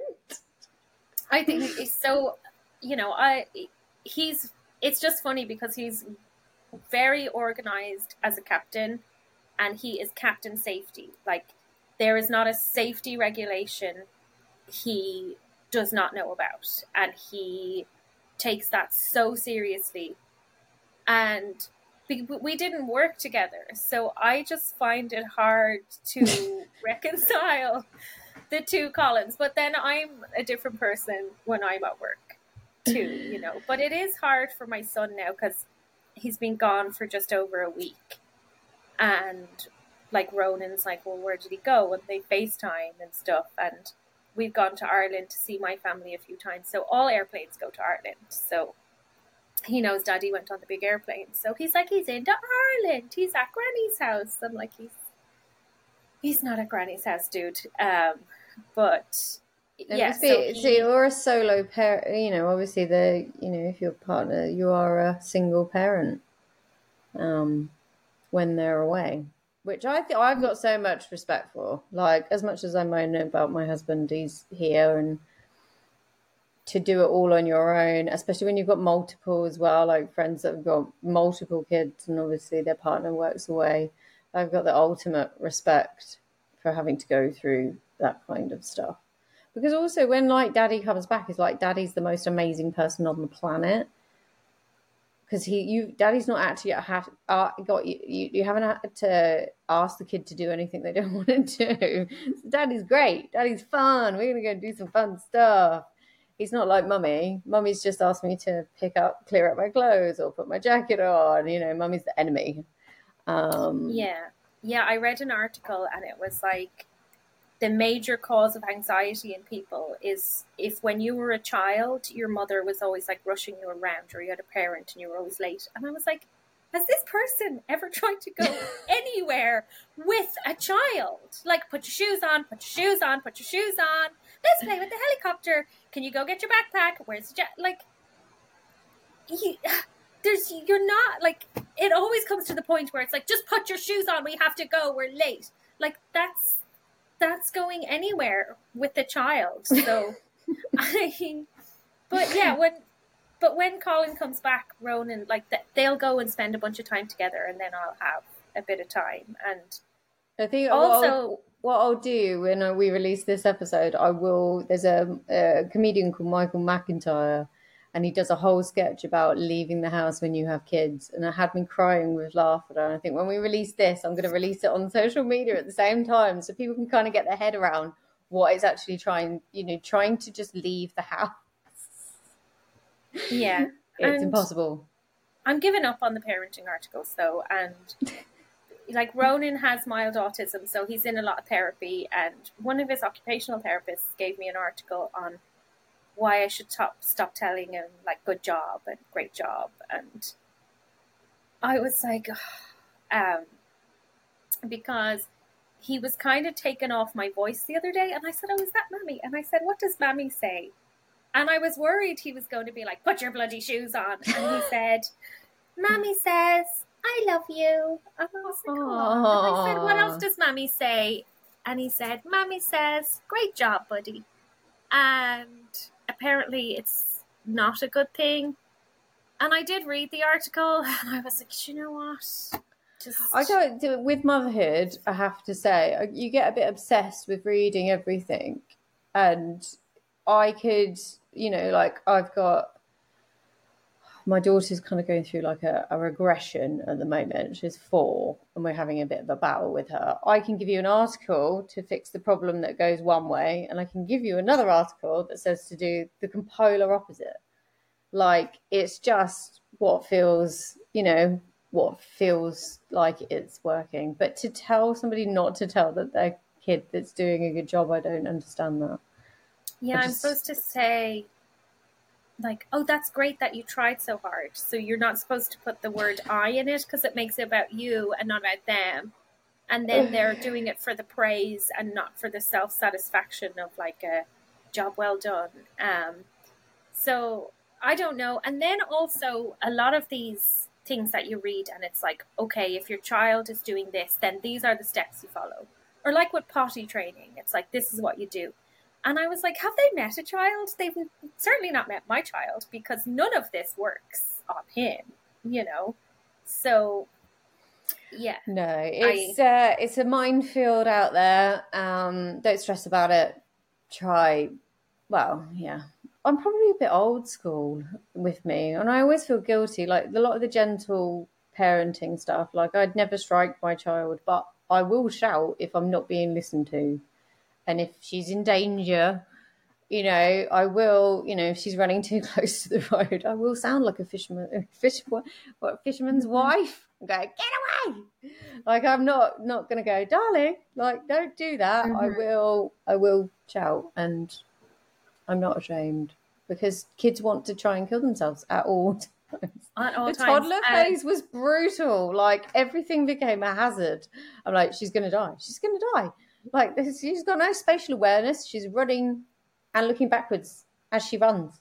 I think he's so, you know, I he's it's just funny because he's very organized as a captain and he is captain safety. Like there is not a safety regulation he does not know about, and he takes that so seriously. And we, we didn't work together, so I just find it hard to reconcile the two Collins. But then I'm a different person when I'm at work too, you know. But it is hard for my son now because he's been gone for just over a week, and like Ronan's like, well, where did he go? And they FaceTime and stuff, and we've gone to Ireland to see my family a few times. So all airplanes go to Ireland. So he knows Daddy went on the big airplane. So he's like, he's into Ireland. He's at Granny's house. I'm like, he's he's not at Granny's house, dude. Um, but yeah, be, so, he, so you're a solo parent. You know, obviously the you know if you're a partner, you are a single parent. Um, when they're away. Which I think I've got so much respect for. Like, as much as I moan about my husband, he's here, and to do it all on your own, especially when you've got multiple as well, like friends that have got multiple kids and obviously their partner works away. I've got the ultimate respect for having to go through that kind of stuff. Because also when like Daddy comes back, it's like Daddy's the most amazing person on the planet. Because he, you, Daddy's not actually have uh, got you, you. You haven't had to ask the kid to do anything they don't want to do. So Daddy's great. Daddy's fun. We're gonna go do some fun stuff. He's not like Mummy. Mummy's just asked me to pick up, clear up my clothes, or put my jacket on. You know, Mummy's the enemy. Um, yeah, yeah. I read an article and it was like the major cause of anxiety in people is if when you were a child, your mother was always like rushing you around, or you had a parent and you were always late. And I was like, has this person ever tried to go anywhere with a child? Like, put your shoes on, put your shoes on, put your shoes on. Let's play with the helicopter. Can you go get your backpack? Where's the jet? Like, you, there's, you're not, like, it always comes to the point where it's like, just put your shoes on. We have to go. We're late. Like, that's, that's going anywhere with the child. So, I, but yeah, when, but when Colin comes back, Ronan, like, they'll go and spend a bunch of time together, and then I'll have a bit of time. And I think also, what I'll, what I'll do when we release this episode, I will, there's a, a comedian called Michael McIntyre, and he does a whole sketch about leaving the house when you have kids. And it had me crying with laughter. And I think when we release this, I'm going to release it on social media at the same time, so people can kind of get their head around what it's actually trying, you know, trying to just leave the house. Yeah. It's impossible. I'm giving up on the parenting articles, though. And like, Ronan has mild autism, so he's in a lot of therapy. And one of his occupational therapists gave me an article on why I should stop, stop telling him, like, good job and great job. And I was like, um, because he was kind of taken off my voice the other day. And I said, oh, is that Mammy? And I said, what does Mammy say? And I was worried he was going to be like, put your bloody shoes on. And he said, Mammy says, I love you. And I was like, oh. And I said, what else does Mammy say? And he said, Mammy says, great job, buddy. And apparently it's not a good thing. And I did read the article, and I was like, you know what? Just... I don't do with motherhood, I have to say, you get a bit obsessed with reading everything. And I could, you know, like, I've got, my daughter's kind of going through like a, a regression at the moment. She's four, and we're having a bit of a battle with her. I can give you an article to fix the problem that goes one way, and I can give you another article that says to do the polar opposite. Like, it's just what feels, you know, what feels like it's working. But to tell somebody not to tell that their kid that's doing a good job, I don't understand that. Yeah, just... I'm supposed to say, like, oh, that's great that you tried so hard. So you're not supposed to put the word I in it, because it makes it about you and not about them. And then they're doing it for the praise and not for the self-satisfaction of, like, a job well done. Um, so I don't know. And then also a lot of these things that you read, and it's like, okay, if your child is doing this, then these are the steps you follow. Or like with potty training, it's like, this is what you do. And I was like, have they met a child? They've certainly not met my child, because none of this works on him, you know? So, yeah. No, it's I, uh, it's a minefield out there. Um, don't stress about it. Try, well, yeah. I'm probably a bit old school with me, and I always feel guilty. Like, a lot of the gentle parenting stuff, like, I'd never strike my child, but I will shout if I'm not being listened to. And if she's in danger, you know, I will, you know, if she's running too close to the road, I will sound like a fisherman, fish, what, what fisherman's mm-hmm. wife, and go, get away. Like, I'm not, not going to go, darling, like, don't do that. Mm-hmm. I will, I will shout, and I'm not ashamed, because kids want to try and kill themselves at all times. At all the times. toddler um, phase was brutal. Like, everything became a hazard. I'm like, she's going to die. She's going to die. Like, this, she's got no spatial awareness. She's running and looking backwards as she runs.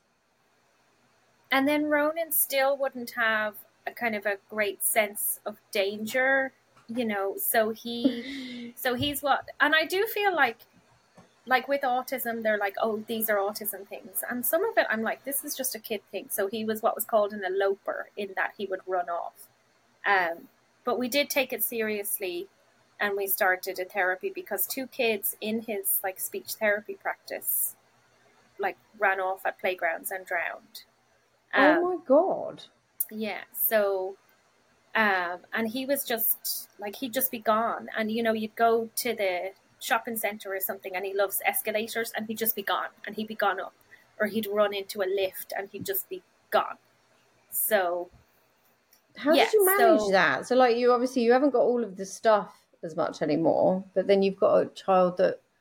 And then Ronan still wouldn't have a kind of a great sense of danger, you know. So he, so he's what, and I do feel like, like with autism, they're like, oh, these are autism things, and some of it, I'm like, this is just a kid thing. So he was what was called an eloper, in that he would run off. Um, but we did take it seriously. And we started a therapy, because two kids in his, like, speech therapy practice, like, ran off at playgrounds and drowned. Um, oh my God. Yeah. So, um, and he was just like, he'd just be gone. And, you know, you'd go to the shopping center or something, and he loves escalators, and he'd just be gone, and he'd be gone up, or he'd run into a lift and he'd just be gone. So how yeah, did you manage so, that? So, like, you obviously, you haven't got all of the stuff as much anymore, but then you've got a child that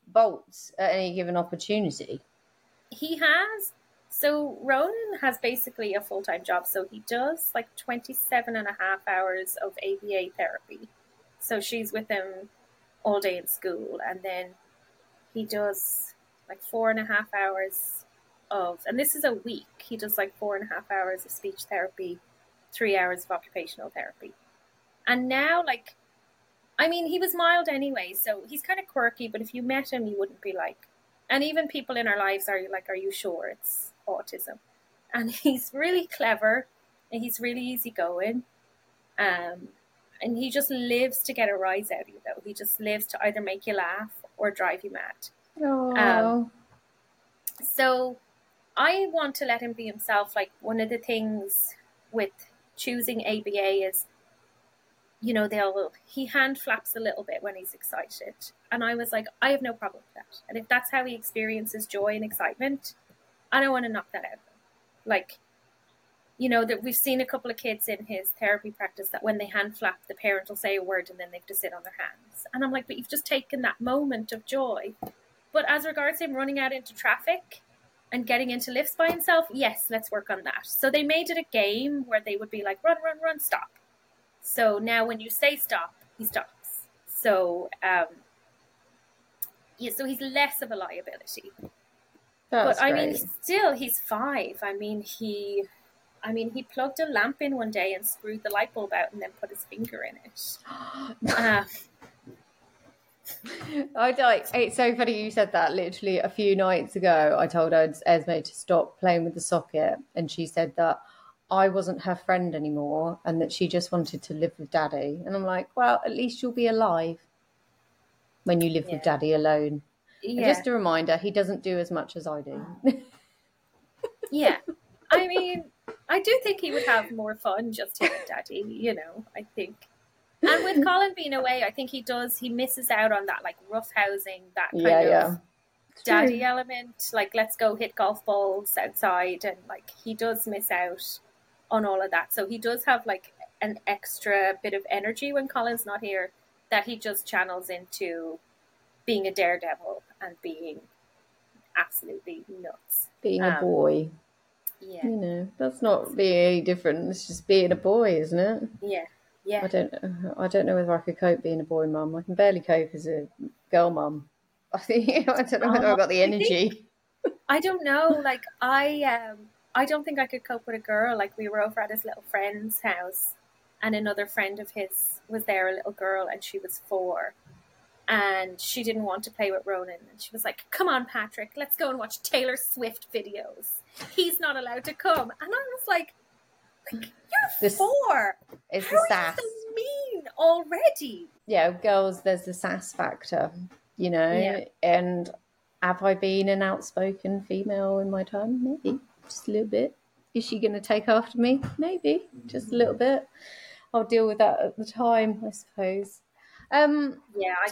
bolts at any given opportunity. He has. So Ronan has basically a full-time job. So he does like twenty-seven and a half hours of A B A therapy. So she's with him all day in school. And then he does like four and a half hours of, and this is a week, he does like four and a half hours of speech therapy, three hours of occupational therapy. And now, like, I mean, he was mild anyway, so he's kind of quirky, but if you met him, you wouldn't be like, and even people in our lives are like, are you sure it's autism? And he's really clever, and he's really easygoing. Um, and he just lives to get a rise out of you, though. He just lives to either make you laugh or drive you mad. Oh. Um, so I want to let him be himself. Like, one of the things with choosing A B A is, you know, they'll, he hand flaps a little bit when he's excited. And I was like, I have no problem with that. And if that's how he experiences joy and excitement, I don't want to knock that out. Like, you know, that we've seen a couple of kids in his therapy practice that when they hand flap, the parent will say a word and then they have to sit on their hands. And I'm like, but you've just taken that moment of joy. But as regards him running out into traffic and getting into lifts by himself, yes, let's work on that. So they made it a game where they would be like, run, run, run, stop. So now when you say stop, he stops. So, um, yeah, so he's less of a liability. That's but I great. mean, still, he's five. I mean, he, I mean, he plugged a lamp in one day and screwed the light bulb out and then put his finger in it. uh, I like. It's so funny you said that. Literally a few nights ago, I told Esme to stop playing with the socket, and she said that I wasn't her friend anymore, and that she just wanted to live with Daddy. And I'm like, well, at least you'll be alive when you live yeah. with Daddy alone. Yeah. And just a reminder, he doesn't do as much as I do. Yeah, I mean, I do think he would have more fun just him and Daddy. You know, I think. And with Colin being away, I think he does, he misses out on that, like, roughhousing, that kind yeah, of yeah. daddy true. Element. Like, let's go hit golf balls outside. And, like, he does miss out on all of that. So he does have, like, an extra bit of energy when Colin's not here that he just channels into being a daredevil and being absolutely nuts. Being um, a boy. Yeah. You know, that's not being any different. It's just being a boy, isn't it? Yeah. Yeah. I don't. I don't know whether I could cope being a boy mum. I can barely cope as a girl mum. I think I don't know whether oh, I've got the energy. I, I don't know. Like I, um, I don't think I could cope with a girl. Like we were over at his little friend's house, and another friend of his was there, a little girl, and she was four, and she didn't want to play with Ronan, and she was like, "Come on, Patrick, let's go and watch Taylor Swift videos. He's not allowed to come." And I was like, "You're this, four. It's How the sass. Are you so mean already?" Yeah, girls, there's the sass factor, you know. Yeah. And have I been an outspoken female in my time? Maybe, just a little bit. Is she going to take after me? Maybe, just a little bit. I'll deal with that at the time, I suppose. Um, yeah, I.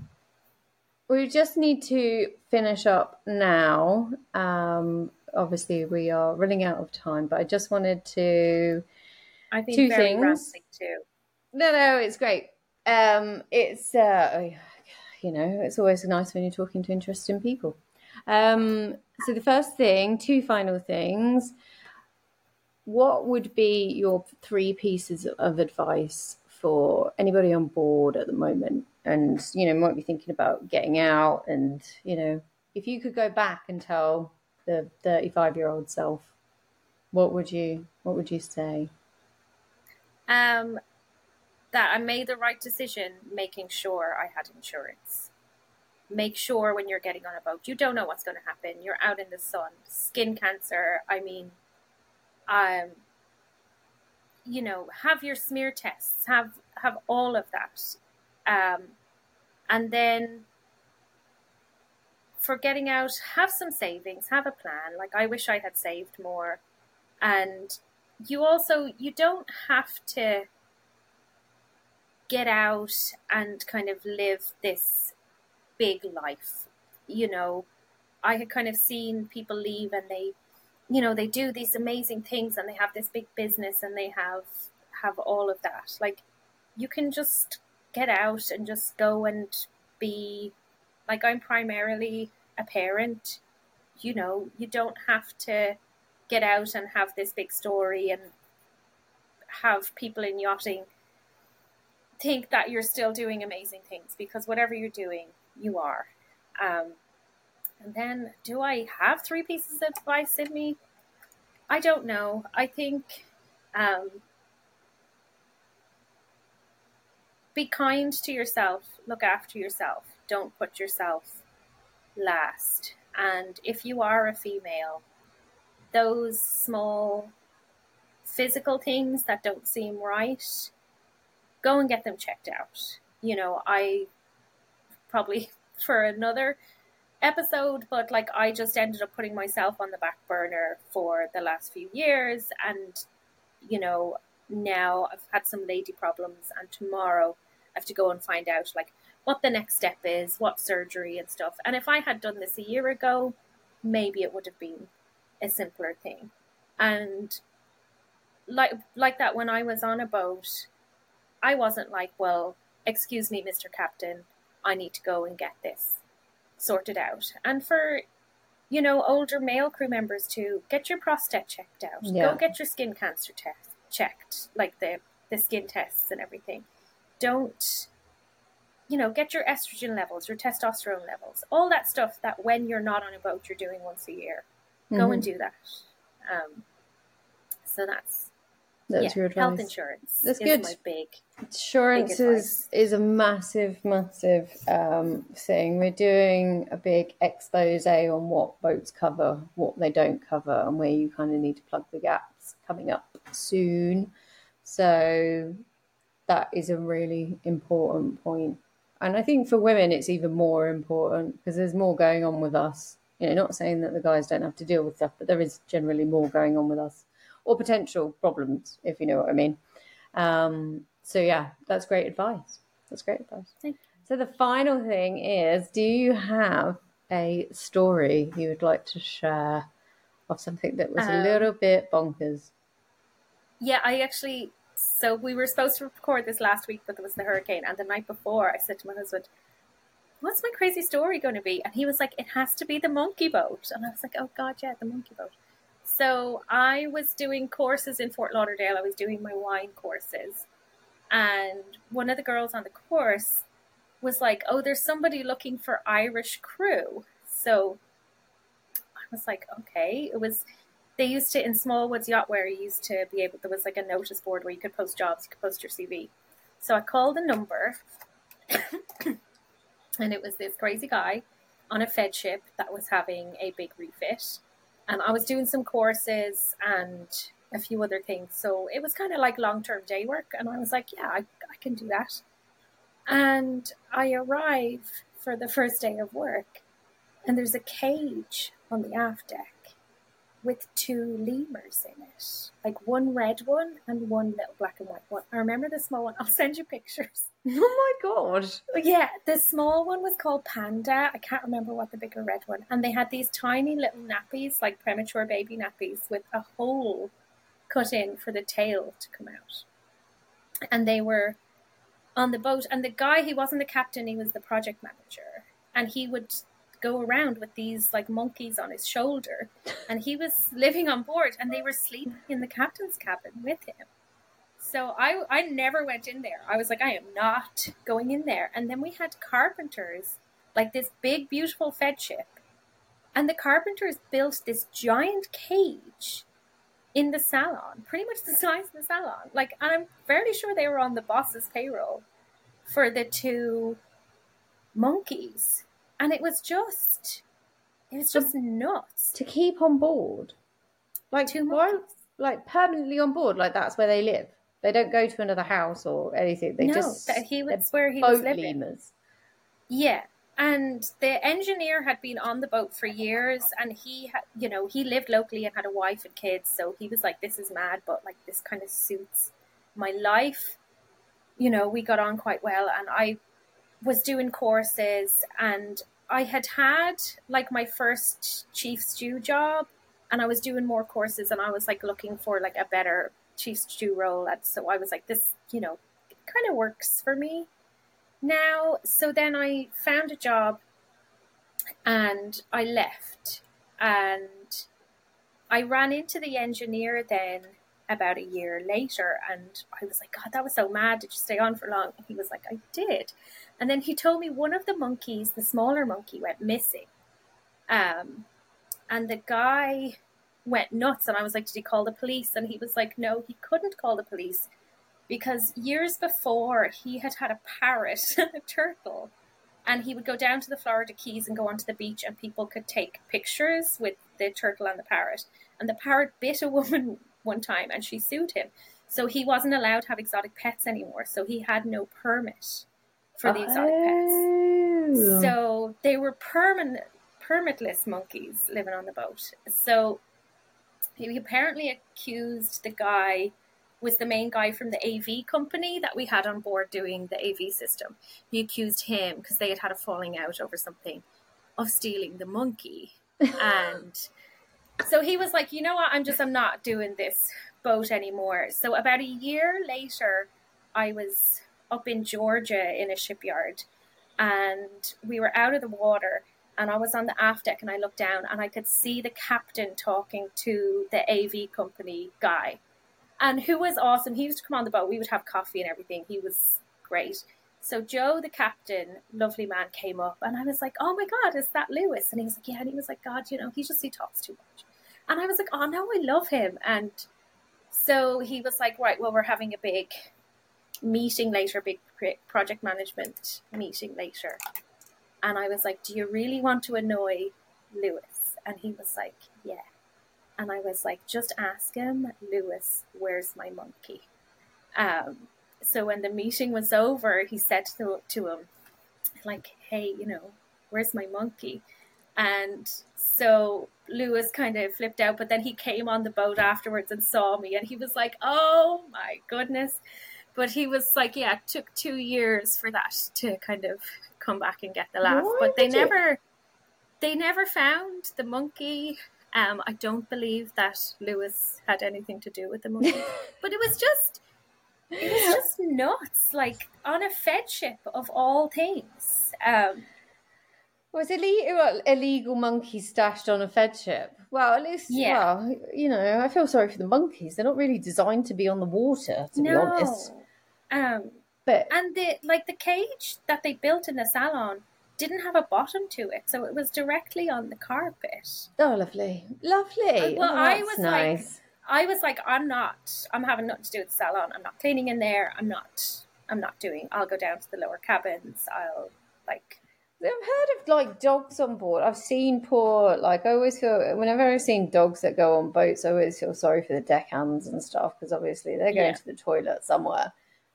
We just need to finish up now. Um, obviously, we are running out of time, but I just wanted to. I think two very things. too. No, no, it's great. Um, it's uh, you know, it's always nice when you're talking to interesting people. Um, so the first thing, two final things. What would be your three pieces of advice for anybody on board at the moment? And, you know, might be thinking about getting out, and, you know, if you could go back and tell the thirty-five-year-old self, what would you what would you say? Um, that I made the right decision making sure I had insurance. Make sure when you're getting on a boat, you don't know what's going to happen. You're out in the sun, skin cancer. I mean, um, you know, have your smear tests, have, have all of that. Um, and then for getting out, have some savings, have a plan. Like I wish I had saved more. And you also, you don't have to get out and kind of live this big life. You know, I had kind of seen people leave and they, you know, they do these amazing things and they have this big business and they have, have all of that. Like you can just get out and just go and be Like, I'm primarily a parent. You know, you don't have to get out and have this big story and have people in yachting think that you're still doing amazing things, because whatever you're doing, you are. Um, and then, do I have three pieces of advice, Sydney? I don't know. I think um, be kind to yourself. Look after yourself. Don't put yourself last. And if you are a female, those small physical things that don't seem right, go and get them checked out. You know, I probably for another episode, but like, I just ended up putting myself on the back burner for the last few years, and you know, now I've had some lady problems, and tomorrow I have to go and find out like what the next step is, what surgery and stuff. And if I had done this a year ago, maybe it would have been a simpler thing. And like like that, when I was on a boat, I wasn't like, well, excuse me, Mister Captain, I need to go and get this sorted out. And for, you know, older male crew members too, get your prostate checked out. Yeah. Go get your skin cancer test checked, like the, the skin tests and everything. Don't, you know, get your estrogen levels, your testosterone levels, all that stuff that when you're not on a boat, you're doing once a year. Mm-hmm. Go and do that. Um, so that's, That's yeah, your advice. Health insurance That's is good. my big Insurance big is, is a massive, massive um, thing. We're doing a big expose on what boats cover, what they don't cover, and where you kind of need to plug the gaps, coming up soon. So that is a really important point. And I think for women, it's even more important because there's more going on with us. You know, not saying that the guys don't have to deal with stuff, but there is generally more going on with us, or potential problems, if you know what I mean. Um, so yeah, that's great advice. That's great advice. Thank you. So the final thing is, do you have a story you would like to share of something that was um, a little bit bonkers? Yeah, I actually, so we were supposed to record this last week, but there was the hurricane. And the night before I said to my husband, what's my crazy story going to be? And he was like, it has to be the monkey boat. And I was like, oh God, yeah, the monkey boat. So I was doing courses in Fort Lauderdale. I was doing my wine courses. And one of the girls on the course was like, oh, there's somebody looking for Irish crew. So I was like, okay. It was, they used to, in Smallwoods Yachtwear, you used to be able, there was like a notice board where you could post jobs, you could post your C V. So I called a number and it was this crazy guy on a Fed ship that was having a big refit. And I was doing some courses and a few other things. So it was kind of like long-term day work. And I was like, yeah, I, I can do that. And I arrive for the first day of work. And there's a cage on the aft deck with two lemurs in it. Like one red one and one little black and white one. I remember the small one. I'll send you pictures. Oh my God. Yeah, the small one was called Panda. I can't remember what the bigger red one. And they had these tiny little nappies, like premature baby nappies, with a hole cut in for the tail to come out. And they were on the boat. And the guy, he wasn't the captain, he was the project manager. And he would go around with these like monkeys on his shoulder. And he was living on board and they were sleeping in the captain's cabin with him. So I, I never went in there. I was like, I am not going in there. And then we had carpenters, like this big, beautiful Fed ship. And the carpenters built this giant cage in the salon, pretty much the size of the salon. Like, and I'm fairly sure they were on the boss's payroll for the two monkeys. And it was just, it was just nuts. To keep on board? Like, two why, monkeys. like permanently on board? Like, that's where they live? They don't go to another house or anything. They no, just that he was where he was living. Lemurs. Yeah, and the engineer had been on the boat for years, and he had, you know, he lived locally and had a wife and kids. So he was like, "This is mad, but like this kind of suits my life." You know, we got on quite well, and I was doing courses, and I had had like my first chief stew job, and I was doing more courses, and I was like looking for like a better chief stew role. And so I was like, this, you know, kind of works for me now. So then I found a job And I left, and I ran into the engineer then about a year later, and I was like, God, that was so mad. Did you stay on for long? And he was like, I did. And then he told me one of the monkeys, the smaller monkey, went missing. Um, and the guy went nuts, and I was like, did he call the police? And he was like, no, he couldn't call the police because years before he had had a parrot, a turtle, and he would go down to the Florida Keys and go onto the beach, and people could take pictures with the turtle and the parrot. And the parrot bit a woman one time, and she sued him. So he wasn't allowed to have exotic pets anymore. So he had no permit for the exotic Oh. pets. So they were permanent, permitless monkeys living on the boat. So he apparently accused the guy, was the main guy from the A V company that we had on board doing the A V system. He accused him, because they had had a falling out over something, of stealing the monkey. And so he was like, you know what, I'm just, I'm not doing this boat anymore. So about a year later, I was up in Georgia in a shipyard, and we were out of the water, and I was on the aft deck, and I looked down, and I could see the captain talking to the A V company guy. And who was awesome. He used to come on the boat. We would have coffee and everything. He was great. So Joe, the captain, lovely man, came up, and I was like, oh my God, is that Lewis? And he was like, yeah. And he was like, God, you know, he just, he talks too much. And I was like, oh no, I love him. And so he was like, right, well, we're having a big meeting later, big project management meeting later. And I was like, do you really want to annoy Lewis? And he was like, yeah. And I was like, just ask him, Lewis, where's my monkey? Um, so when the meeting was over, he said to, to him, like, hey, you know, where's my monkey? And so Lewis kind of flipped out, but then he came on the boat afterwards and saw me, and he was like, oh my goodness. But he was like, yeah, it took two years for that to kind of come back and get the laugh. Why but they did you- never, they never found the monkey. Um, I don't believe that Lewis had anything to do with the monkey, but it was just, it was just nuts, like on a Fed ship of all things. Um, Was illegal, illegal monkeys stashed on a Fed ship? Well, at least, Yeah. well, you know, I feel sorry for the monkeys. They're not really designed to be on the water, to be honest. Um, But and the like the cage that they built in the salon didn't have a bottom to it, so it was directly on the carpet. oh, lovely, lovely. Well, oh, I that's was nice. like, I was like, I'm not, I'm having nothing to do with the salon. I'm not cleaning in there. I'm not, I'm not doing. I'll go down to the lower cabins. I'll like. I've heard of like dogs on board. I've seen poor, like I always feel whenever I've seen dogs that go on boats, I always feel sorry for the deckhands and stuff because obviously they're going Yeah. to the toilet somewhere.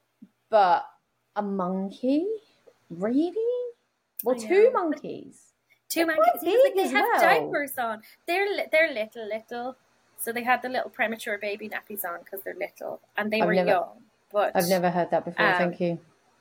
But a monkey, really? Well, I two know. monkeys. Two They're monkeys. quite He was like, big they as have well. diapers on. They're li- they're little, little. So they had the little premature baby nappies on because they're little, and they I've were never- young. But I've never heard that before. Um, Thank you.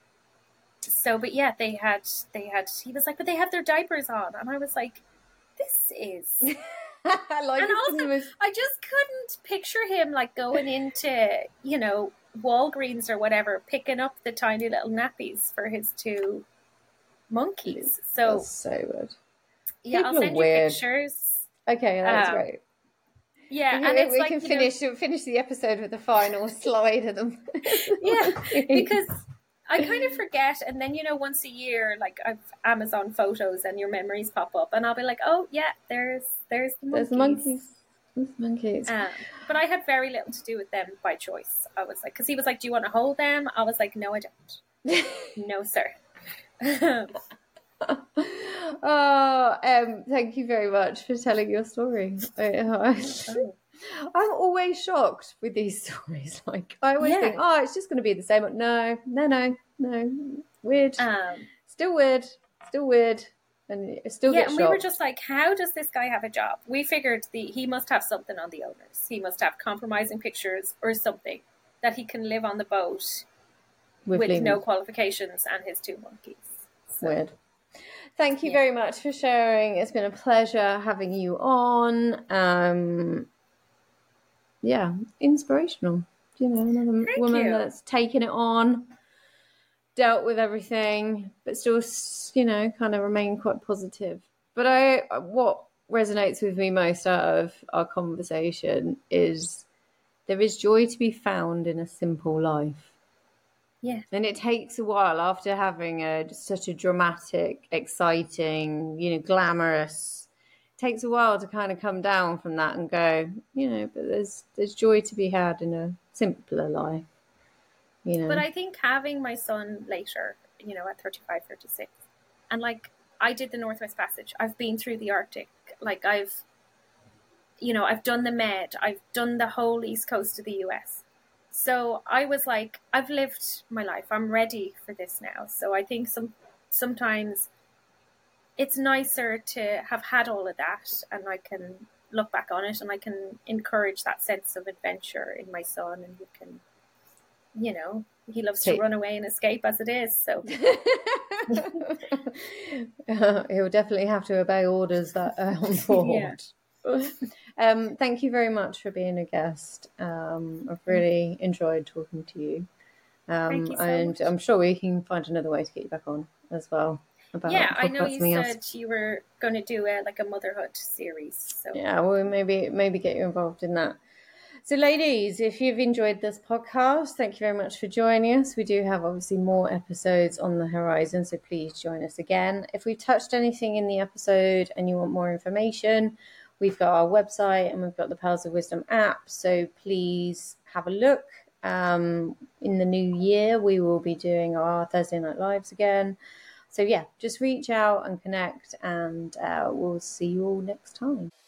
So, but yeah, they had, they had. He was like, but they have their diapers on, and I was like, this is. I like and it's also, the most- I just couldn't picture him like going into, you know, Walgreens or whatever, picking up the tiny little nappies for his two monkeys. So That's so weird. yeah, I'll people are send you weird. pictures. Okay, that's Um, great. Yeah, we and we it's like, can you know, finish finish the episode with the final slide of them. Yeah, because I kind of forget, and then, you know, once a year, like I've Amazon photos and your memories pop up, and I'll be like, oh yeah, there's there's the monkeys. There's monkeys. There's monkeys. Um, but I had very little to do with them by choice. I was like, because he was like, do you want to hold them? I was like, no, I don't. No, sir. Oh, um, thank you very much for telling your story. I, I, Oh. I'm always shocked with these stories. Like I always Yeah. think, oh, it's just going to be the same. No, no, no, no. Weird. Um, Still weird. Still weird. And it still yeah, get and shocked. we were just like, how does this guy have a job? We figured the he must have something on the owners. He must have compromising pictures or something that he can live on the boat with, Leland. no qualifications and his two monkeys. So, Weird. Thank you Yeah. very much for sharing. It's been a pleasure having you on. Um, yeah, inspirational. You know, another Thank woman you. that's taken it on, dealt with everything, but still, you know, kind of remained quite positive. But I, what resonates with me most out of our conversation is there is joy to be found in a simple life. Yeah. And it takes a while after having a such a dramatic, exciting, you know, glamorous. It takes a while to kind of come down from that and go, you know, but there's there's joy to be had in a simpler life. You know. But I think having my son later, you know, at thirty-five, thirty-six, and like I did the Northwest Passage. I've been through the Arctic. Like I've, you know, I've done the Med. I've done the whole east coast of the U S. So I was like, I've lived my life. I'm ready for this now. So I think some sometimes it's nicer to have had all of that, and I can look back on it and I can encourage that sense of adventure in my son, and he can, you know, he loves to run away and escape as it is. So uh, he'll definitely have to obey orders that are on board. Yeah. Um, thank you very much for being a guest. Um, I've really enjoyed talking to you. Um, thank you so and much. I'm sure we can find another way to get you back on as well. About, yeah, I know you said else. You were going to do a, like a motherhood series. So yeah, we'll maybe maybe get you involved in that. So ladies, if you've enjoyed this podcast, thank you very much for joining us. We do have obviously more episodes on the horizon, so please join us again. If we've touched anything in the episode and you want more information, we've got our website and we've got the Pearls of Wisdom app, so please have a look. Um, in the new year, we will be doing our Thursday Night Lives again. So yeah, just reach out and connect, and uh, we'll see you all next time.